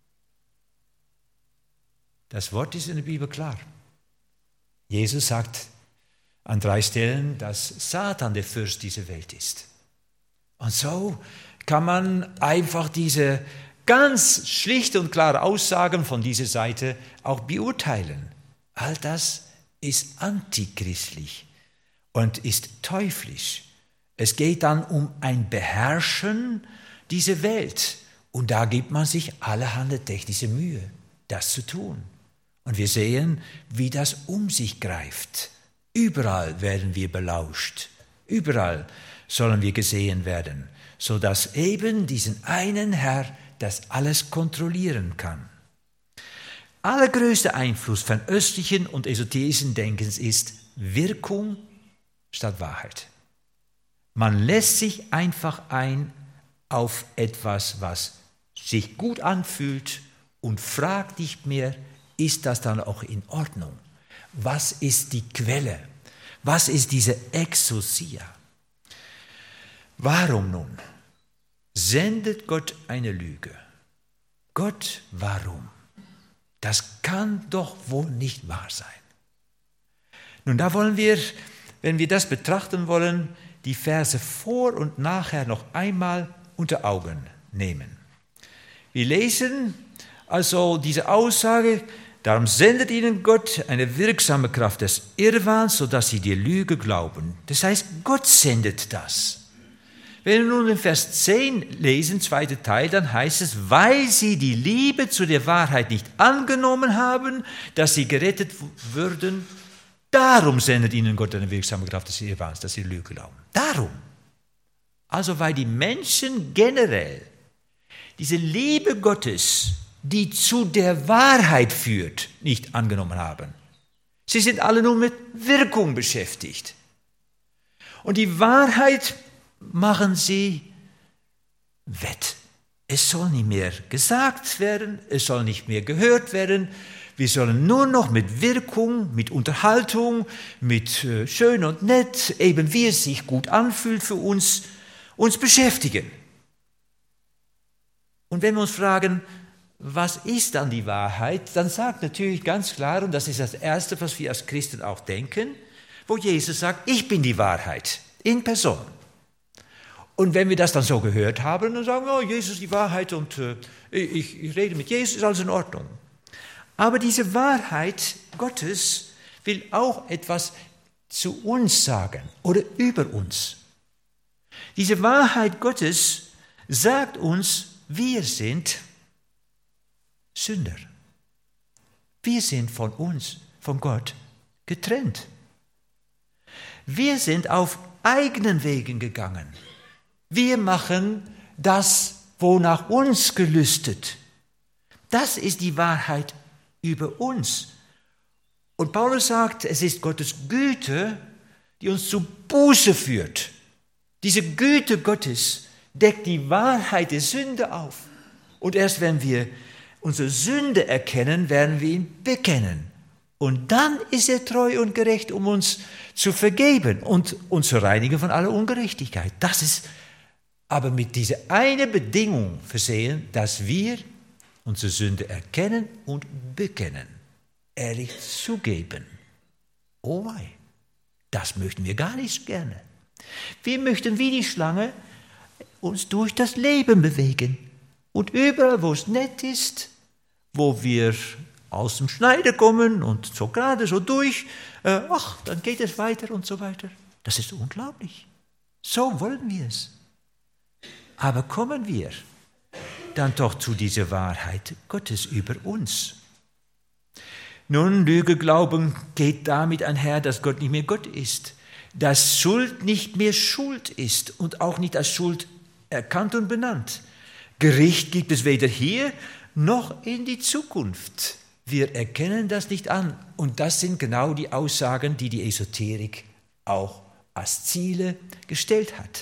Das Wort ist in der Bibel klar. Jesus sagt an 3 Stellen, dass Satan der Fürst dieser Welt ist. Und so kann man einfach diese ganz schlichte und klare Aussagen von dieser Seite auch beurteilen. All das ist antichristlich und ist teuflisch. Es geht dann um ein Beherrschen dieser Welt. Und da gibt man sich allerhand technische Mühe, das zu tun. Und wir sehen, wie das um sich greift. Überall werden wir belauscht. Überall sollen wir gesehen werden, sodass eben diesen einen Herr das alles kontrollieren kann. Allergrößter Einfluss von östlichen und esoterischen Denkens ist Wirkung statt Wahrheit. Man lässt sich einfach ein auf etwas, was sich gut anfühlt und fragt nicht mehr, ist das dann auch in Ordnung? Was ist die Quelle? Was ist diese Exousia? Warum nun sendet Gott eine Lüge? Gott, warum? Das kann doch wohl nicht wahr sein. Nun, da wollen wir, wenn wir das betrachten wollen, die Verse vor und nachher noch einmal unter Augen nehmen. Wir lesen Also diese Aussage, darum sendet ihnen Gott eine wirksame Kraft des Irrwahns, sodass sie der Lüge glauben. Das heißt, Gott sendet das. Wenn wir nun in Vers 10 lesen, zweiter Teil, dann heißt es, weil sie die Liebe zu der Wahrheit nicht angenommen haben, dass sie gerettet würden, darum sendet ihnen Gott eine wirksame Kraft des Irrwahns, dass sie die Lüge glauben. Darum. Also weil die Menschen generell diese Liebe Gottes, die zu der Wahrheit führt, nicht angenommen haben. Sie sind alle nur mit Wirkung beschäftigt. Und die Wahrheit machen sie wett. Es soll nicht mehr gesagt werden, es soll nicht mehr gehört werden. Wir sollen nur noch mit Wirkung, mit Unterhaltung, mit schön und nett, eben wie es sich gut anfühlt für uns beschäftigen. Und wenn wir uns fragen, was ist dann die Wahrheit, dann sagt natürlich ganz klar, und das ist das Erste, was wir als Christen auch denken, wo Jesus sagt, ich bin die Wahrheit in Person. Und wenn wir das dann so gehört haben, dann sagen wir, oh, Jesus ist die Wahrheit und ich rede mit Jesus, ist alles in Ordnung. Aber diese Wahrheit Gottes will auch etwas zu uns sagen oder über uns. Diese Wahrheit Gottes sagt uns, wir sind Sünder. Wir sind von uns, von Gott, getrennt. Wir sind auf eigenen Wegen gegangen. Wir machen das, wonach uns gelüstet. Das ist die Wahrheit über uns. Und Paulus sagt, es ist Gottes Güte, die uns zu Buße führt. Diese Güte Gottes deckt die Wahrheit der Sünde auf. Und erst wenn wir unsere Sünde erkennen, werden wir ihn bekennen. Und dann ist er treu und gerecht, um uns zu vergeben und uns zu reinigen von aller Ungerechtigkeit. Das ist aber mit dieser eine Bedingung versehen, dass wir unsere Sünde erkennen und bekennen, ehrlich zugeben. Oh wei, das möchten wir gar nicht gerne. Wir möchten wie die Schlange uns durch das Leben bewegen. Und überall, wo es nett ist, wo wir aus dem Schneider kommen und so gerade so durch, dann geht es weiter und so weiter. Das ist unglaublich. So wollen wir es. Aber kommen wir dann doch zu dieser Wahrheit Gottes über uns. Nun, Lüge glauben geht damit einher, dass Gott nicht mehr Gott ist, dass Schuld nicht mehr Schuld ist und auch nicht als Schuld erkannt und benannt. Gericht gibt es weder hier noch in die Zukunft. Wir erkennen das nicht an. Und das sind genau die Aussagen, die die Esoterik auch als Ziele gestellt hat.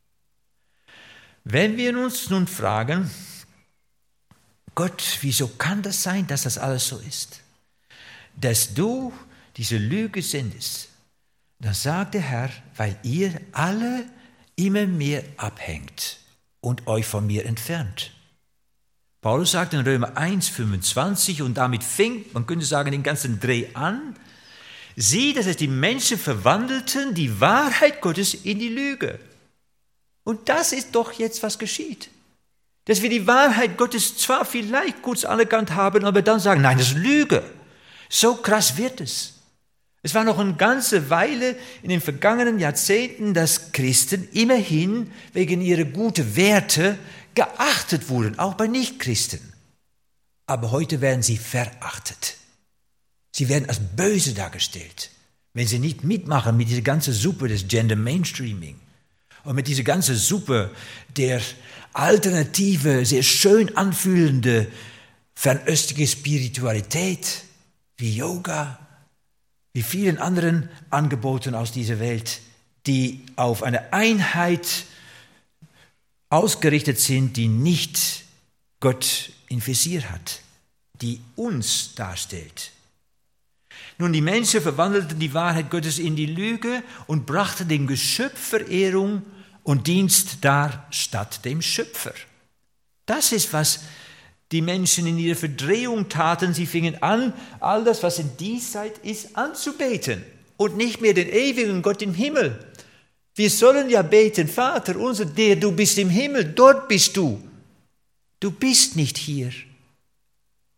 Wenn wir uns nun fragen, Gott, wieso kann das sein, dass das alles so ist? Dass du diese Lüge sendest, dann sagt der Herr, weil ihr alle immer mehr abhängt und euch von mir entfernt. Paulus sagt in Römer 1,25 und damit fängt, man könnte sagen, den ganzen Dreh an, sieh, dass es die Menschen verwandelten, die Wahrheit Gottes in die Lüge. Und das ist doch jetzt, was geschieht. Dass wir die Wahrheit Gottes zwar vielleicht kurz anerkannt haben, aber dann sagen, nein, das ist Lüge. So krass wird es. Es war noch eine ganze Weile in den vergangenen Jahrzehnten, dass Christen immerhin wegen ihrer guten Werte geachtet wurden, auch bei Nichtchristen. Aber heute werden sie verachtet. Sie werden als böse dargestellt, wenn sie nicht mitmachen mit dieser ganzen Suppe des Gender Mainstreaming und mit dieser ganzen Suppe der alternative, sehr schön anfühlende, fernöstliche Spiritualität wie Yoga, wie vielen anderen Angeboten aus dieser Welt, die auf eine Einheit ausgerichtet sind, die nicht Gott im Visier hat, die uns darstellt. Nun, die Menschen verwandelten die Wahrheit Gottes in die Lüge und brachten dem Geschöpf Verehrung und Dienst dar statt dem Schöpfer. Das ist, was die Menschen in ihrer Verdrehung taten. Sie fingen an, all das, was in Diesseit ist, anzubeten und nicht mehr den ewigen Gott im Himmel. Wir sollen ja beten, Vater unser, der du bist im Himmel, dort bist du. Du bist nicht hier.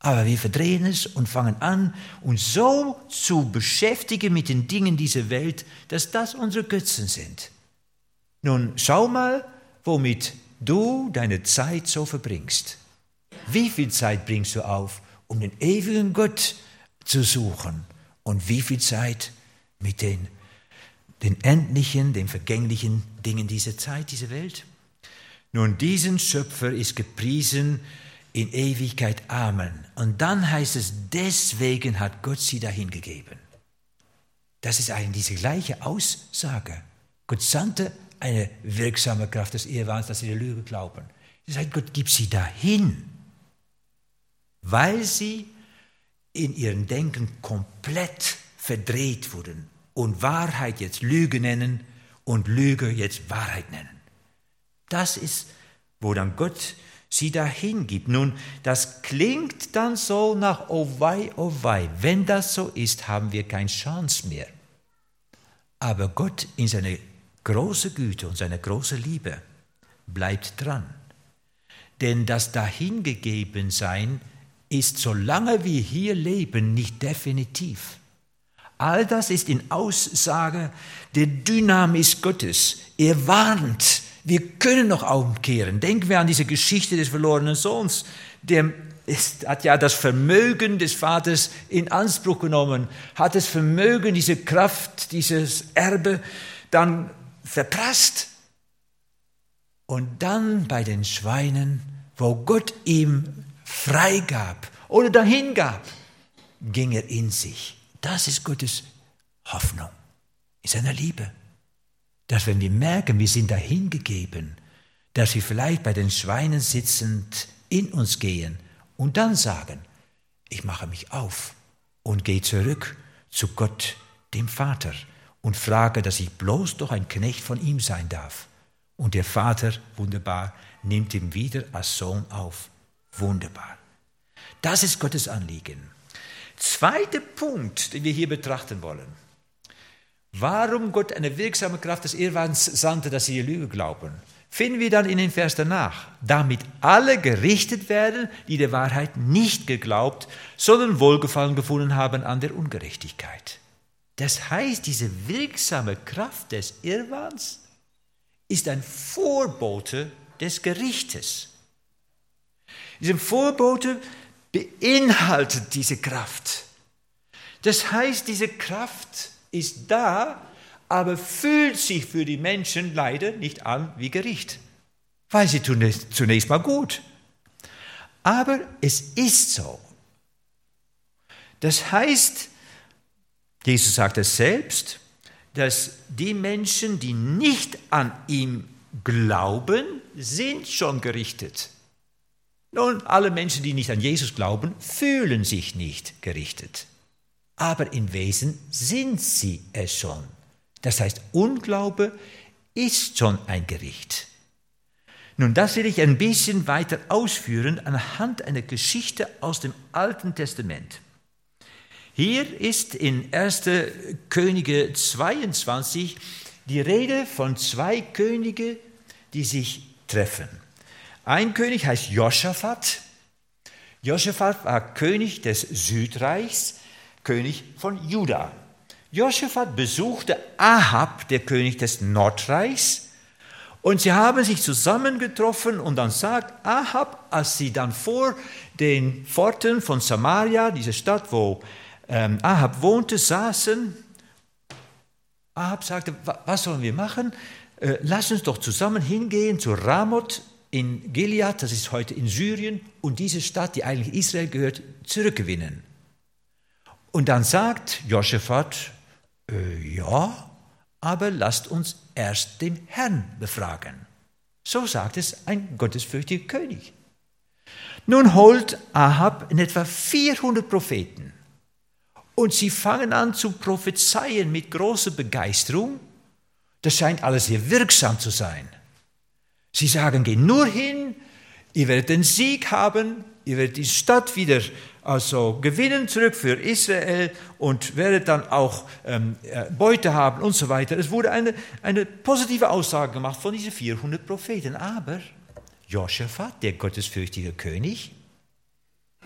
Aber wir verdrehen es und fangen an, uns so zu beschäftigen mit den Dingen dieser Welt, dass das unsere Götzen sind. Nun, schau mal, womit du deine Zeit so verbringst. Wie viel Zeit bringst du auf, um den ewigen Gott zu suchen? Und wie viel Zeit mit den endlichen, den vergänglichen Dingen dieser Zeit, dieser Welt? Nun, diesen Schöpfer ist gepriesen in Ewigkeit. Amen. Und dann heißt es, deswegen hat Gott sie dahin gegeben. Das ist eigentlich diese gleiche Aussage. Gott sandte eine wirksame Kraft des Irrwahns, dass sie der Lüge glauben. Das heißt, Gott gibt sie dahin, weil sie in ihrem Denken komplett verdreht wurden und Wahrheit jetzt Lüge nennen und Lüge jetzt Wahrheit nennen. Das ist, wo dann Gott sie dahin gibt. Nun, das klingt dann so nach oh wei, wenn das so ist, haben wir keine Chance mehr. Aber Gott in seiner großen Güte und seiner großen Liebe bleibt dran. Denn das Dahingegebensein ist, solange wir hier leben, nicht definitiv. All das ist in Aussage der Dynamis Gottes. Er warnt, wir können noch umkehren. Denken wir an diese Geschichte des verlorenen Sohns. Der hat ja das Vermögen des Vaters in Anspruch genommen, hat das Vermögen, diese Kraft, dieses Erbe dann verprasst. Und dann bei den Schweinen, wo Gott ihm freigab oder dahin gab, ging er in sich. Das ist Gottes Hoffnung in seiner Liebe. Dass wenn wir merken, wir sind dahin gegeben, dass wir vielleicht bei den Schweinen sitzend in uns gehen und dann sagen, ich mache mich auf und gehe zurück zu Gott, dem Vater, und frage, dass ich bloß doch ein Knecht von ihm sein darf. Und der Vater, wunderbar, nimmt ihn wieder als Sohn auf. Wunderbar. Das ist Gottes Anliegen. Zweiter Punkt, den wir hier betrachten wollen. Warum Gott eine wirksame Kraft des Irrwahns sandte, dass sie die Lüge glauben, finden wir dann in den Vers danach. Damit alle gerichtet werden, die der Wahrheit nicht geglaubt, sondern Wohlgefallen gefunden haben an der Ungerechtigkeit. Das heißt, diese wirksame Kraft des Irrwahns ist ein Vorbote des Gerichtes. Diese Vorbote beinhaltet diese Kraft. Das heißt, diese Kraft ist da, aber fühlt sich für die Menschen leider nicht an wie Gericht, weil sie tun es zunächst mal gut. Aber es ist so. Das heißt, Jesus sagt es selbst, dass die Menschen, die nicht an ihn glauben, sind schon gerichtet. Nun, alle Menschen, die nicht an Jesus glauben, fühlen sich nicht gerichtet. Aber im Wesen sind sie es schon. Das heißt, Unglaube ist schon ein Gericht. Nun, das will ich ein bisschen weiter ausführen anhand einer Geschichte aus dem Alten Testament. Hier ist in 1. Könige 22 die Rede von zwei Königen, die sich treffen. Ein König heißt Josaphat. Josaphat war König des Südreichs, König von Juda. Josaphat besuchte Ahab, der König des Nordreichs, und sie haben sich zusammengetroffen und dann sagt Ahab, als sie dann vor den Pforten von Samaria, diese Stadt, wo Ahab wohnte, saßen, Ahab sagte, was sollen wir machen? Lass uns doch zusammen hingehen zu Ramoth in Gilead, das ist heute in Syrien, und diese Stadt, die eigentlich Israel gehört, zurückgewinnen. Und dann sagt Josaphat, ja, aber lasst uns erst den Herrn befragen. So sagt es ein gottesfürchtiger König. Nun holt Ahab in etwa 400 Propheten. Und sie fangen an zu prophezeien mit großer Begeisterung. Das scheint alles sehr wirksam zu sein. Sie sagen, geht nur hin, ihr werdet den Sieg haben, ihr werdet die Stadt wieder gewinnen zurück für Israel und werdet dann auch Beute haben und so weiter. Es wurde eine positive Aussage gemacht von diesen 400 Propheten. Aber Josaphat, der gottesfürchtige König,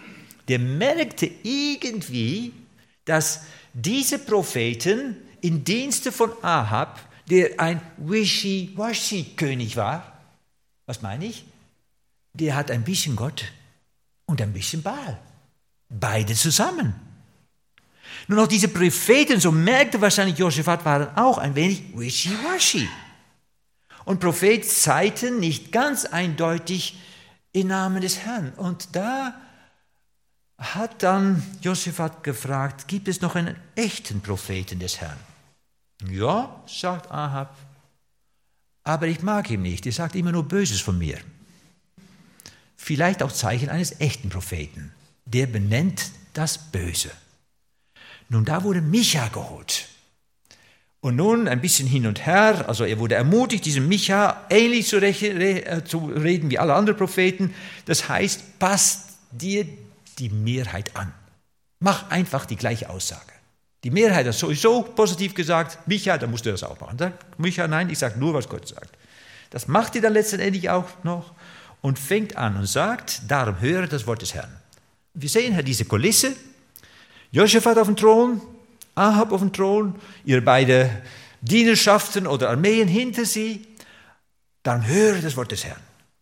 der merkte irgendwie, dass diese Propheten in Dienste von Ahab, der ein Wischi-Waschi-König war, was meine ich? Der hat ein bisschen Gott und ein bisschen Baal. Beide zusammen. Nur noch diese Propheten, so merkte wahrscheinlich Josaphat, waren auch ein wenig wischi-waschi. Und prophezeiten nicht ganz eindeutig im Namen des Herrn. Und da hat dann Josaphat gefragt, gibt es noch einen echten Propheten des Herrn? Ja, sagt Ahab, aber ich mag ihn nicht, er sagt immer nur Böses von mir. Vielleicht auch Zeichen eines echten Propheten, der benennt das Böse. Nun, da wurde Micha geholt. Und nun ein bisschen hin und her, also er wurde ermutigt, diesem Micha ähnlich zu reden wie alle anderen Propheten. Das heißt, passt dir die Mehrheit an. Mach einfach die gleiche Aussage. Die Mehrheit hat sowieso positiv gesagt, Micha, dann musst du das auch machen. Sagt Micha, nein, ich sage nur, was Gott sagt. Das macht ihr dann letztendlich auch noch und fängt an und sagt, darum höre das Wort des Herrn. Wir sehen hier diese Kulisse, Josaphat auf dem Thron, Ahab auf dem Thron, ihre beiden Dienerschaften oder Armeen hinter sie. Darum höre das Wort des Herrn.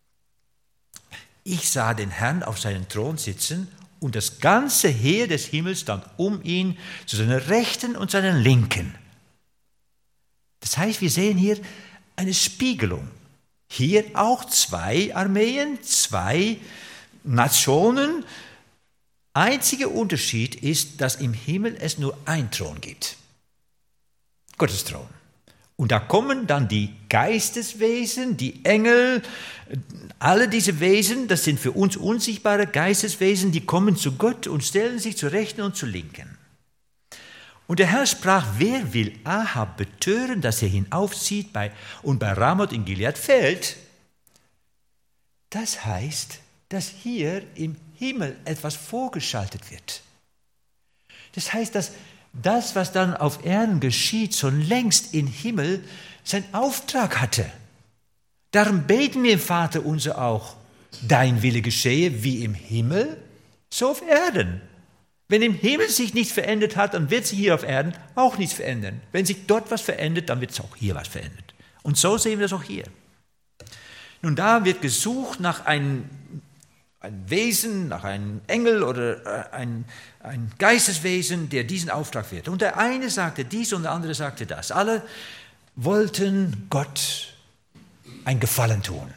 Ich sah den Herrn auf seinem Thron sitzen und das ganze Heer des Himmels stand um ihn zu seiner Rechten und seiner Linken. Das heißt, wir sehen hier eine Spiegelung. Hier auch zwei Armeen, zwei Nationen. Einziger Unterschied ist, dass im Himmel es nur einen Thron gibt. Gottes Thron. Und da kommen dann die Geisteswesen, die Engel, alle diese Wesen, das sind für uns unsichtbare Geisteswesen, die kommen zu Gott und stellen sich zur Rechten und zur Linken. Und der Herr sprach, wer will Ahab betören, dass er hinaufzieht und bei Ramoth in Gilead fällt? Das heißt, dass hier im Himmel etwas vorgeschaltet wird. Das heißt, dass das, was dann auf Erden geschieht, schon längst im Himmel seinen Auftrag hatte. Darum beten wir, Vater unser, auch, dein Wille geschehe wie im Himmel, so auf Erden. Wenn im Himmel sich nichts verändert hat, dann wird sich hier auf Erden auch nichts verändern. Wenn sich dort was verändert, dann wird es auch hier was verändert. Und so sehen wir das auch hier. Nun, da wird gesucht nach einem Wesen, nach einem Engel oder ein Geisteswesen, der diesen Auftrag wird. Und der eine sagte dies und der andere sagte das. Alle wollten Gott ein Gefallen tun.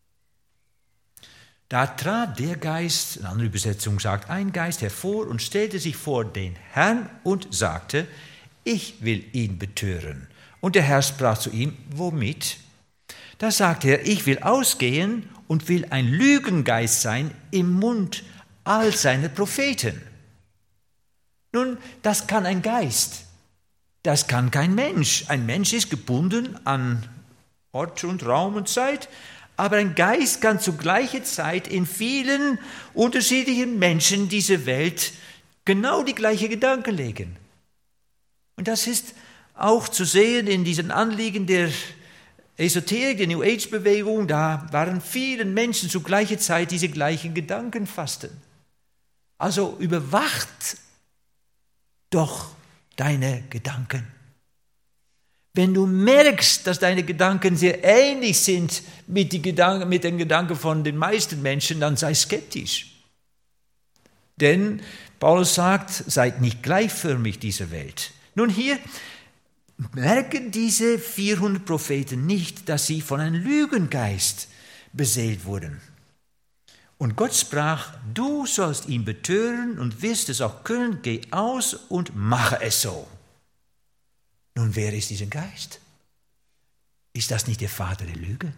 Da trat der Geist, eine andere Übersetzung sagt, ein Geist hervor und stellte sich vor den Herrn und sagte, ich will ihn betören. Und der Herr sprach zu ihm, womit? Da sagte er, ich will ausgehen und will ein Lügengeist sein im Mund all seiner Propheten. Nun, das kann ein Geist, das kann kein Mensch. Ein Mensch ist gebunden an Ort und Raum und Zeit, aber ein Geist kann zur gleichen Zeit in vielen unterschiedlichen Menschen dieser Welt genau die gleichen Gedanken legen. Und das ist auch zu sehen in diesen Anliegen der Esoterik, der New Age-Bewegung. Da waren vielen Menschen zur gleichen Zeit diese gleichen Gedanken fasten. Also überwacht doch deine Gedanken. Wenn du merkst, dass deine Gedanken sehr ähnlich sind mit den Gedanken von den meisten Menschen, dann sei skeptisch. Denn Paulus sagt, seid nicht gleichförmig dieser Welt. Nun hier merken diese 400 Propheten nicht, dass sie von einem Lügengeist beseelt wurden. Und Gott sprach, du sollst ihn betören und wirst es auch können, geh aus und mache es so. Nun, wer ist dieser Geist? Ist das nicht der Vater der Lüge?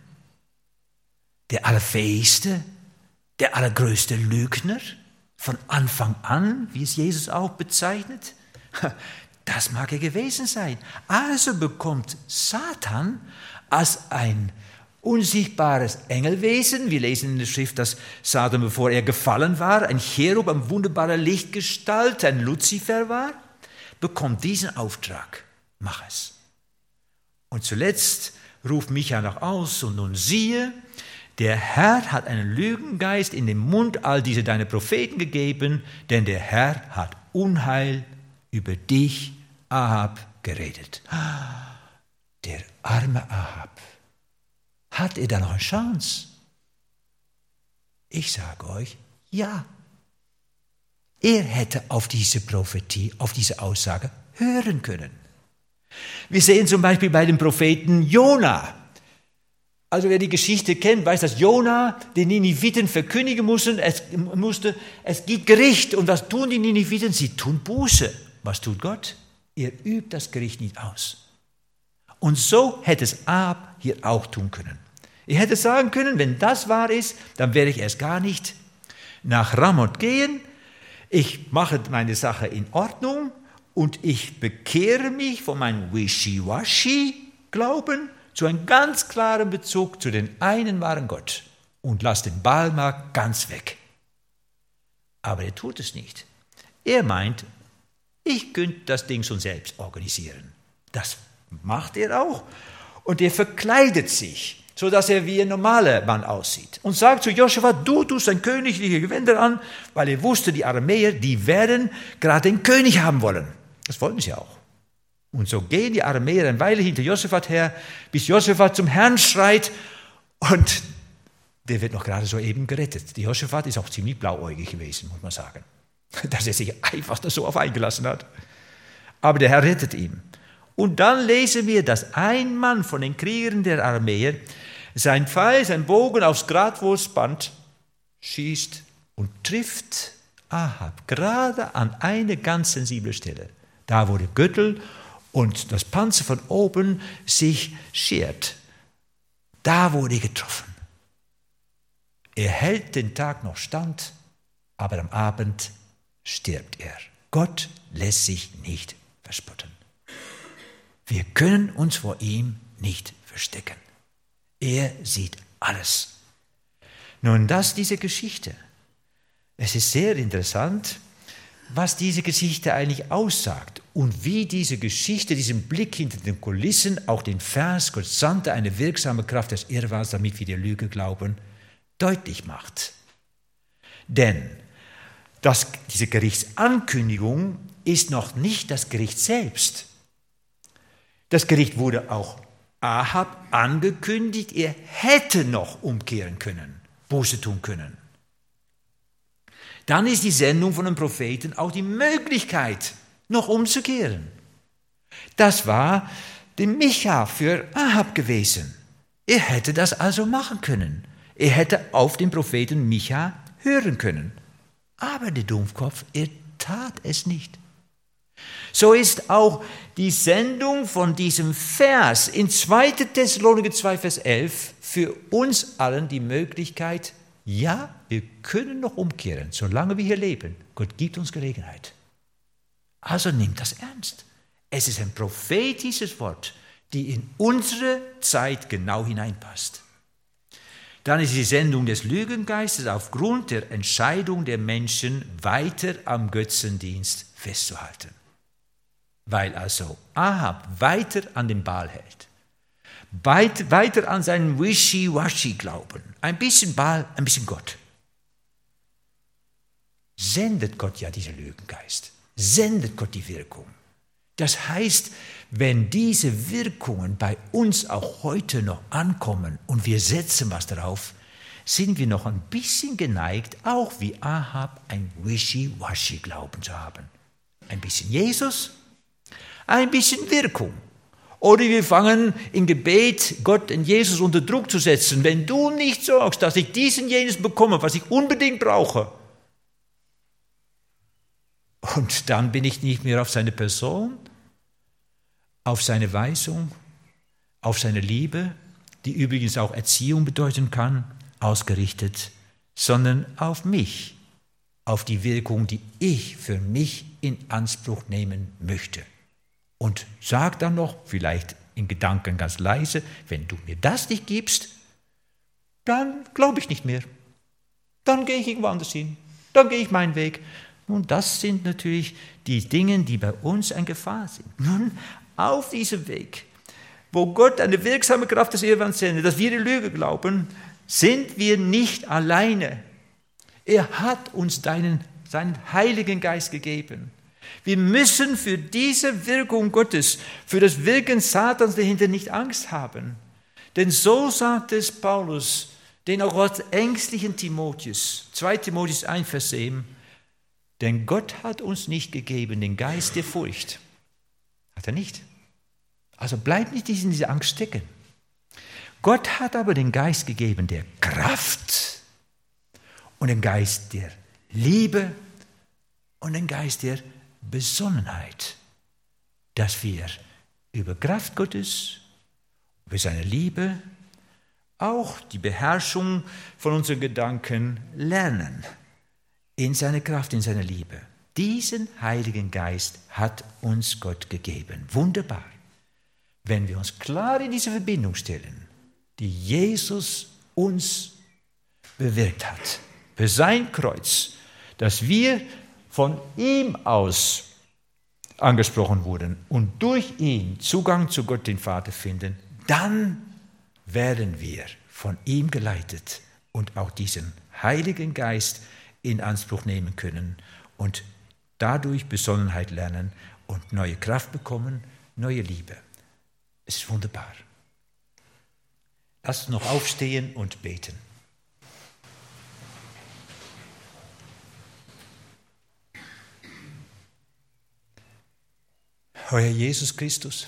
Der allerfähigste, der allergrößte Lügner von Anfang an, wie es Jesus auch bezeichnet? Das mag er gewesen sein. Also bekommt Satan als ein unsichtbares Engelwesen, wir lesen in der Schrift, dass Satan, bevor er gefallen war, ein Cherub, eine wunderbare Lichtgestalt, ein Luzifer war, bekommt diesen Auftrag. Mach es. Und zuletzt ruft Micha noch aus und nun siehe, Der Herr hat einen Lügengeist in den Mund all dieser deiner Propheten gegeben, denn der Herr hat Unheil über dich, Ahab, geredet. Der arme Ahab. Hat er da noch eine Chance? Ich sage euch, ja. Er hätte auf diese Prophetie, auf diese Aussage hören können. Wir sehen zum Beispiel bei dem Propheten Jona. Also wer die Geschichte kennt, weiß, dass Jona den Niniviten verkündigen musste, es gibt Gericht. Und was tun die Niniviten? Sie tun Buße. Was tut Gott? Er übt das Gericht nicht aus. Und so hätte es Ahab hier auch tun können. Er hätte sagen können, wenn das wahr ist, dann werde ich erst gar nicht nach Ramoth gehen. Ich mache meine Sache in Ordnung und ich bekehre mich von meinem Wischiwaschi-Glauben zu einem ganz klaren Bezug zu den einen wahren Gott und lasse den Baal mal ganz weg. Aber er tut es nicht. Er meint, ich könnte das Ding schon selbst organisieren. Das macht er auch. Und er verkleidet sich, sodass er wie ein normaler Mann aussieht. Und sagt zu Joshua, du tust ein königliches Gewänder an, weil er wusste, die Aramäer, die werden gerade den König haben wollen. Das wollten sie auch. Und so gehen die Aramäer eine Weile hinter Josaphat her, bis Josaphat zum Herrn schreit und der wird noch gerade so eben gerettet. Die Josaphat ist auch ziemlich blauäugig gewesen, muss man sagen, dass er sich einfach so auf eingelassen hat. Aber der Herr rettet ihn. Und dann lesen wir, dass ein Mann von den Kriegern der Aramäer sein Pfeil, sein Bogen aufs Gradwurstband schießt und trifft Ahab gerade an eine ganz sensible Stelle. Da wo der Gürtel und das Panzer von oben sich schert. Da wurde er getroffen. Er hält den Tag noch stand, aber am Abend stirbt er. Gott lässt sich nicht verspotten. Wir können uns vor ihm nicht verstecken. Er sieht alles. Nun, das ist diese Geschichte. Es ist sehr interessant, was diese Geschichte eigentlich aussagt und wie diese Geschichte, diesen Blick hinter den Kulissen, auch den Vers, Gott sandte eine wirksame Kraft des Irrwahns, damit wir der Lüge glauben, deutlich macht. Denn diese Gerichtsankündigung ist noch nicht das Gericht selbst. Das Gericht wurde auch Ahab angekündigt, er hätte noch umkehren können, Buße tun können. Dann ist die Sendung von einem Propheten auch die Möglichkeit, noch umzukehren. Das war dem Micha für Ahab gewesen. Er hätte das also machen können. Er hätte auf den Propheten Micha hören können. Aber der Dummkopf, er tat es nicht. So ist auch die Sendung von diesem Vers in 2. Thessaloniker 2, Vers 11 für uns allen die Möglichkeit, ja, wir können noch umkehren, solange wir hier leben. Gott gibt uns Gelegenheit. Also nimmt das ernst. Es ist ein prophetisches Wort, die in unsere Zeit genau hineinpasst. Dann ist die Sendung des Lügengeistes aufgrund der Entscheidung der Menschen, weiter am Götzendienst festzuhalten. Weil also Ahab weiter an den Baal hält, weiter an seinen Wischiwaschi-Glauben, ein bisschen Baal, ein bisschen Gott. Sendet Gott ja diesen Lügengeist, sendet Gott die Wirkung. Das heißt, wenn diese Wirkungen bei uns auch heute noch ankommen und wir setzen was darauf, sind wir noch ein bisschen geneigt, auch wie Ahab ein Wischiwaschi-Glauben zu haben. Ein bisschen Jesus, ein bisschen Wirkung. Oder wir fangen im Gebet, Gott und Jesus unter Druck zu setzen. Wenn du nicht sorgst, dass ich dies und jenes bekomme, was ich unbedingt brauche. Und dann bin ich nicht mehr auf seine Person, auf seine Weisung, auf seine Liebe, die übrigens auch Erziehung bedeuten kann, ausgerichtet, sondern auf mich, auf die Wirkung, die ich für mich in Anspruch nehmen möchte. Und sag dann noch, vielleicht in Gedanken ganz leise, wenn du mir das nicht gibst, dann glaube ich nicht mehr. Dann gehe ich irgendwo anders hin. Dann gehe ich meinen Weg. Nun, das sind natürlich die Dinge, die bei uns eine Gefahr sind. Nun, auf diesem Weg, wo Gott eine wirksame Kraft des Irrwahns sendet, dass wir die Lüge glauben, sind wir nicht alleine. Er hat uns seinen Heiligen Geist gegeben. Wir müssen für diese Wirkung Gottes, für das Wirken Satans dahinter nicht Angst haben. Denn so sagt es Paulus, den auch als ängstlichen Timotheus, 2 Timotheus 1, Vers 7, denn Gott hat uns nicht gegeben den Geist der Furcht. Hat er nicht. Also bleib nicht in dieser Angst stecken. Gott hat aber den Geist gegeben der Kraft und den Geist der Liebe und den Geist der Besonnenheit, dass wir über Kraft Gottes, über seine Liebe, auch die Beherrschung von unseren Gedanken lernen. In seiner Kraft, in seiner Liebe. Diesen Heiligen Geist hat uns Gott gegeben. Wunderbar. Wenn wir uns klar in diese Verbindung stellen, die Jesus uns bewirkt hat, für sein Kreuz, dass wir von ihm aus angesprochen wurden und durch ihn Zugang zu Gott, den Vater, finden, dann werden wir von ihm geleitet und auch diesen Heiligen Geist in Anspruch nehmen können und dadurch Besonnenheit lernen und neue Kraft bekommen, neue Liebe. Es ist wunderbar. Lasst uns noch aufstehen und beten. O Herr Jesus Christus,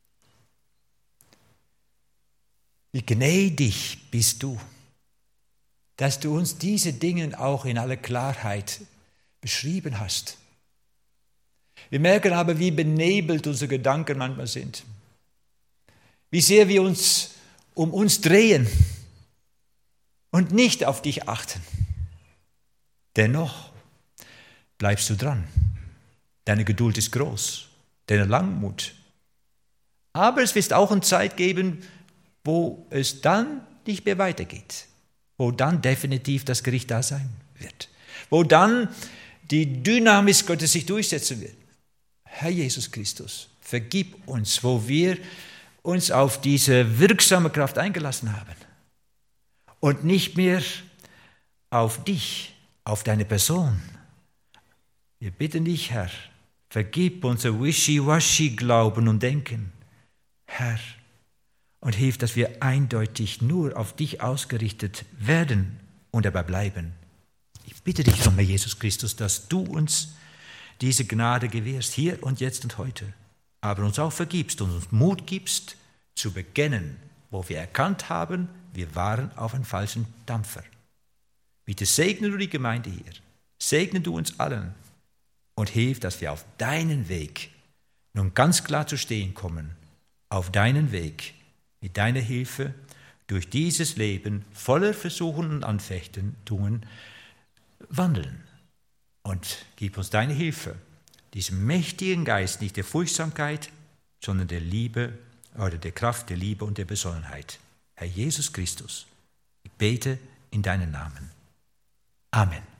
wie gnädig bist du, dass du uns diese Dinge auch in aller Klarheit beschrieben hast. Wir merken aber, wie benebelt unsere Gedanken manchmal sind, wie sehr wir uns um uns drehen und nicht auf dich achten. Dennoch bleibst du dran. Deine Geduld ist groß, deine Langmut. Aber es wird auch eine Zeit geben, wo es dann nicht mehr weitergeht, wo dann definitiv das Gericht da sein wird, wo dann die Dynamis Gottes sich durchsetzen wird. Herr Jesus Christus, vergib uns, wo wir uns auf diese wirksame Kraft eingelassen haben und nicht mehr auf dich, auf deine Person. Wir bitten dich, Herr, vergib unser Wischi-Waschi-Glauben und Denken, Herr, und hilf, dass wir eindeutig nur auf dich ausgerichtet werden und dabei bleiben. Ich bitte dich darum, Herr Jesus Christus, dass du uns diese Gnade gewährst, hier und jetzt und heute, aber uns auch vergibst und uns Mut gibst, zu beginnen, wo wir erkannt haben, wir waren auf einem falschen Dampfer. Bitte segne du die Gemeinde hier, segne du uns allen und hilf, dass wir auf deinen Weg nun ganz klar zu stehen kommen, auf deinen Weg, mit deiner Hilfe, durch dieses Leben voller Versuchen und Anfechtungen wandeln. Und gib uns deine Hilfe, diesem mächtigen Geist, nicht der Furchtsamkeit, sondern der Liebe oder der Kraft der Liebe und der Besonnenheit. Herr Jesus Christus, ich bete in deinen Namen. Amen.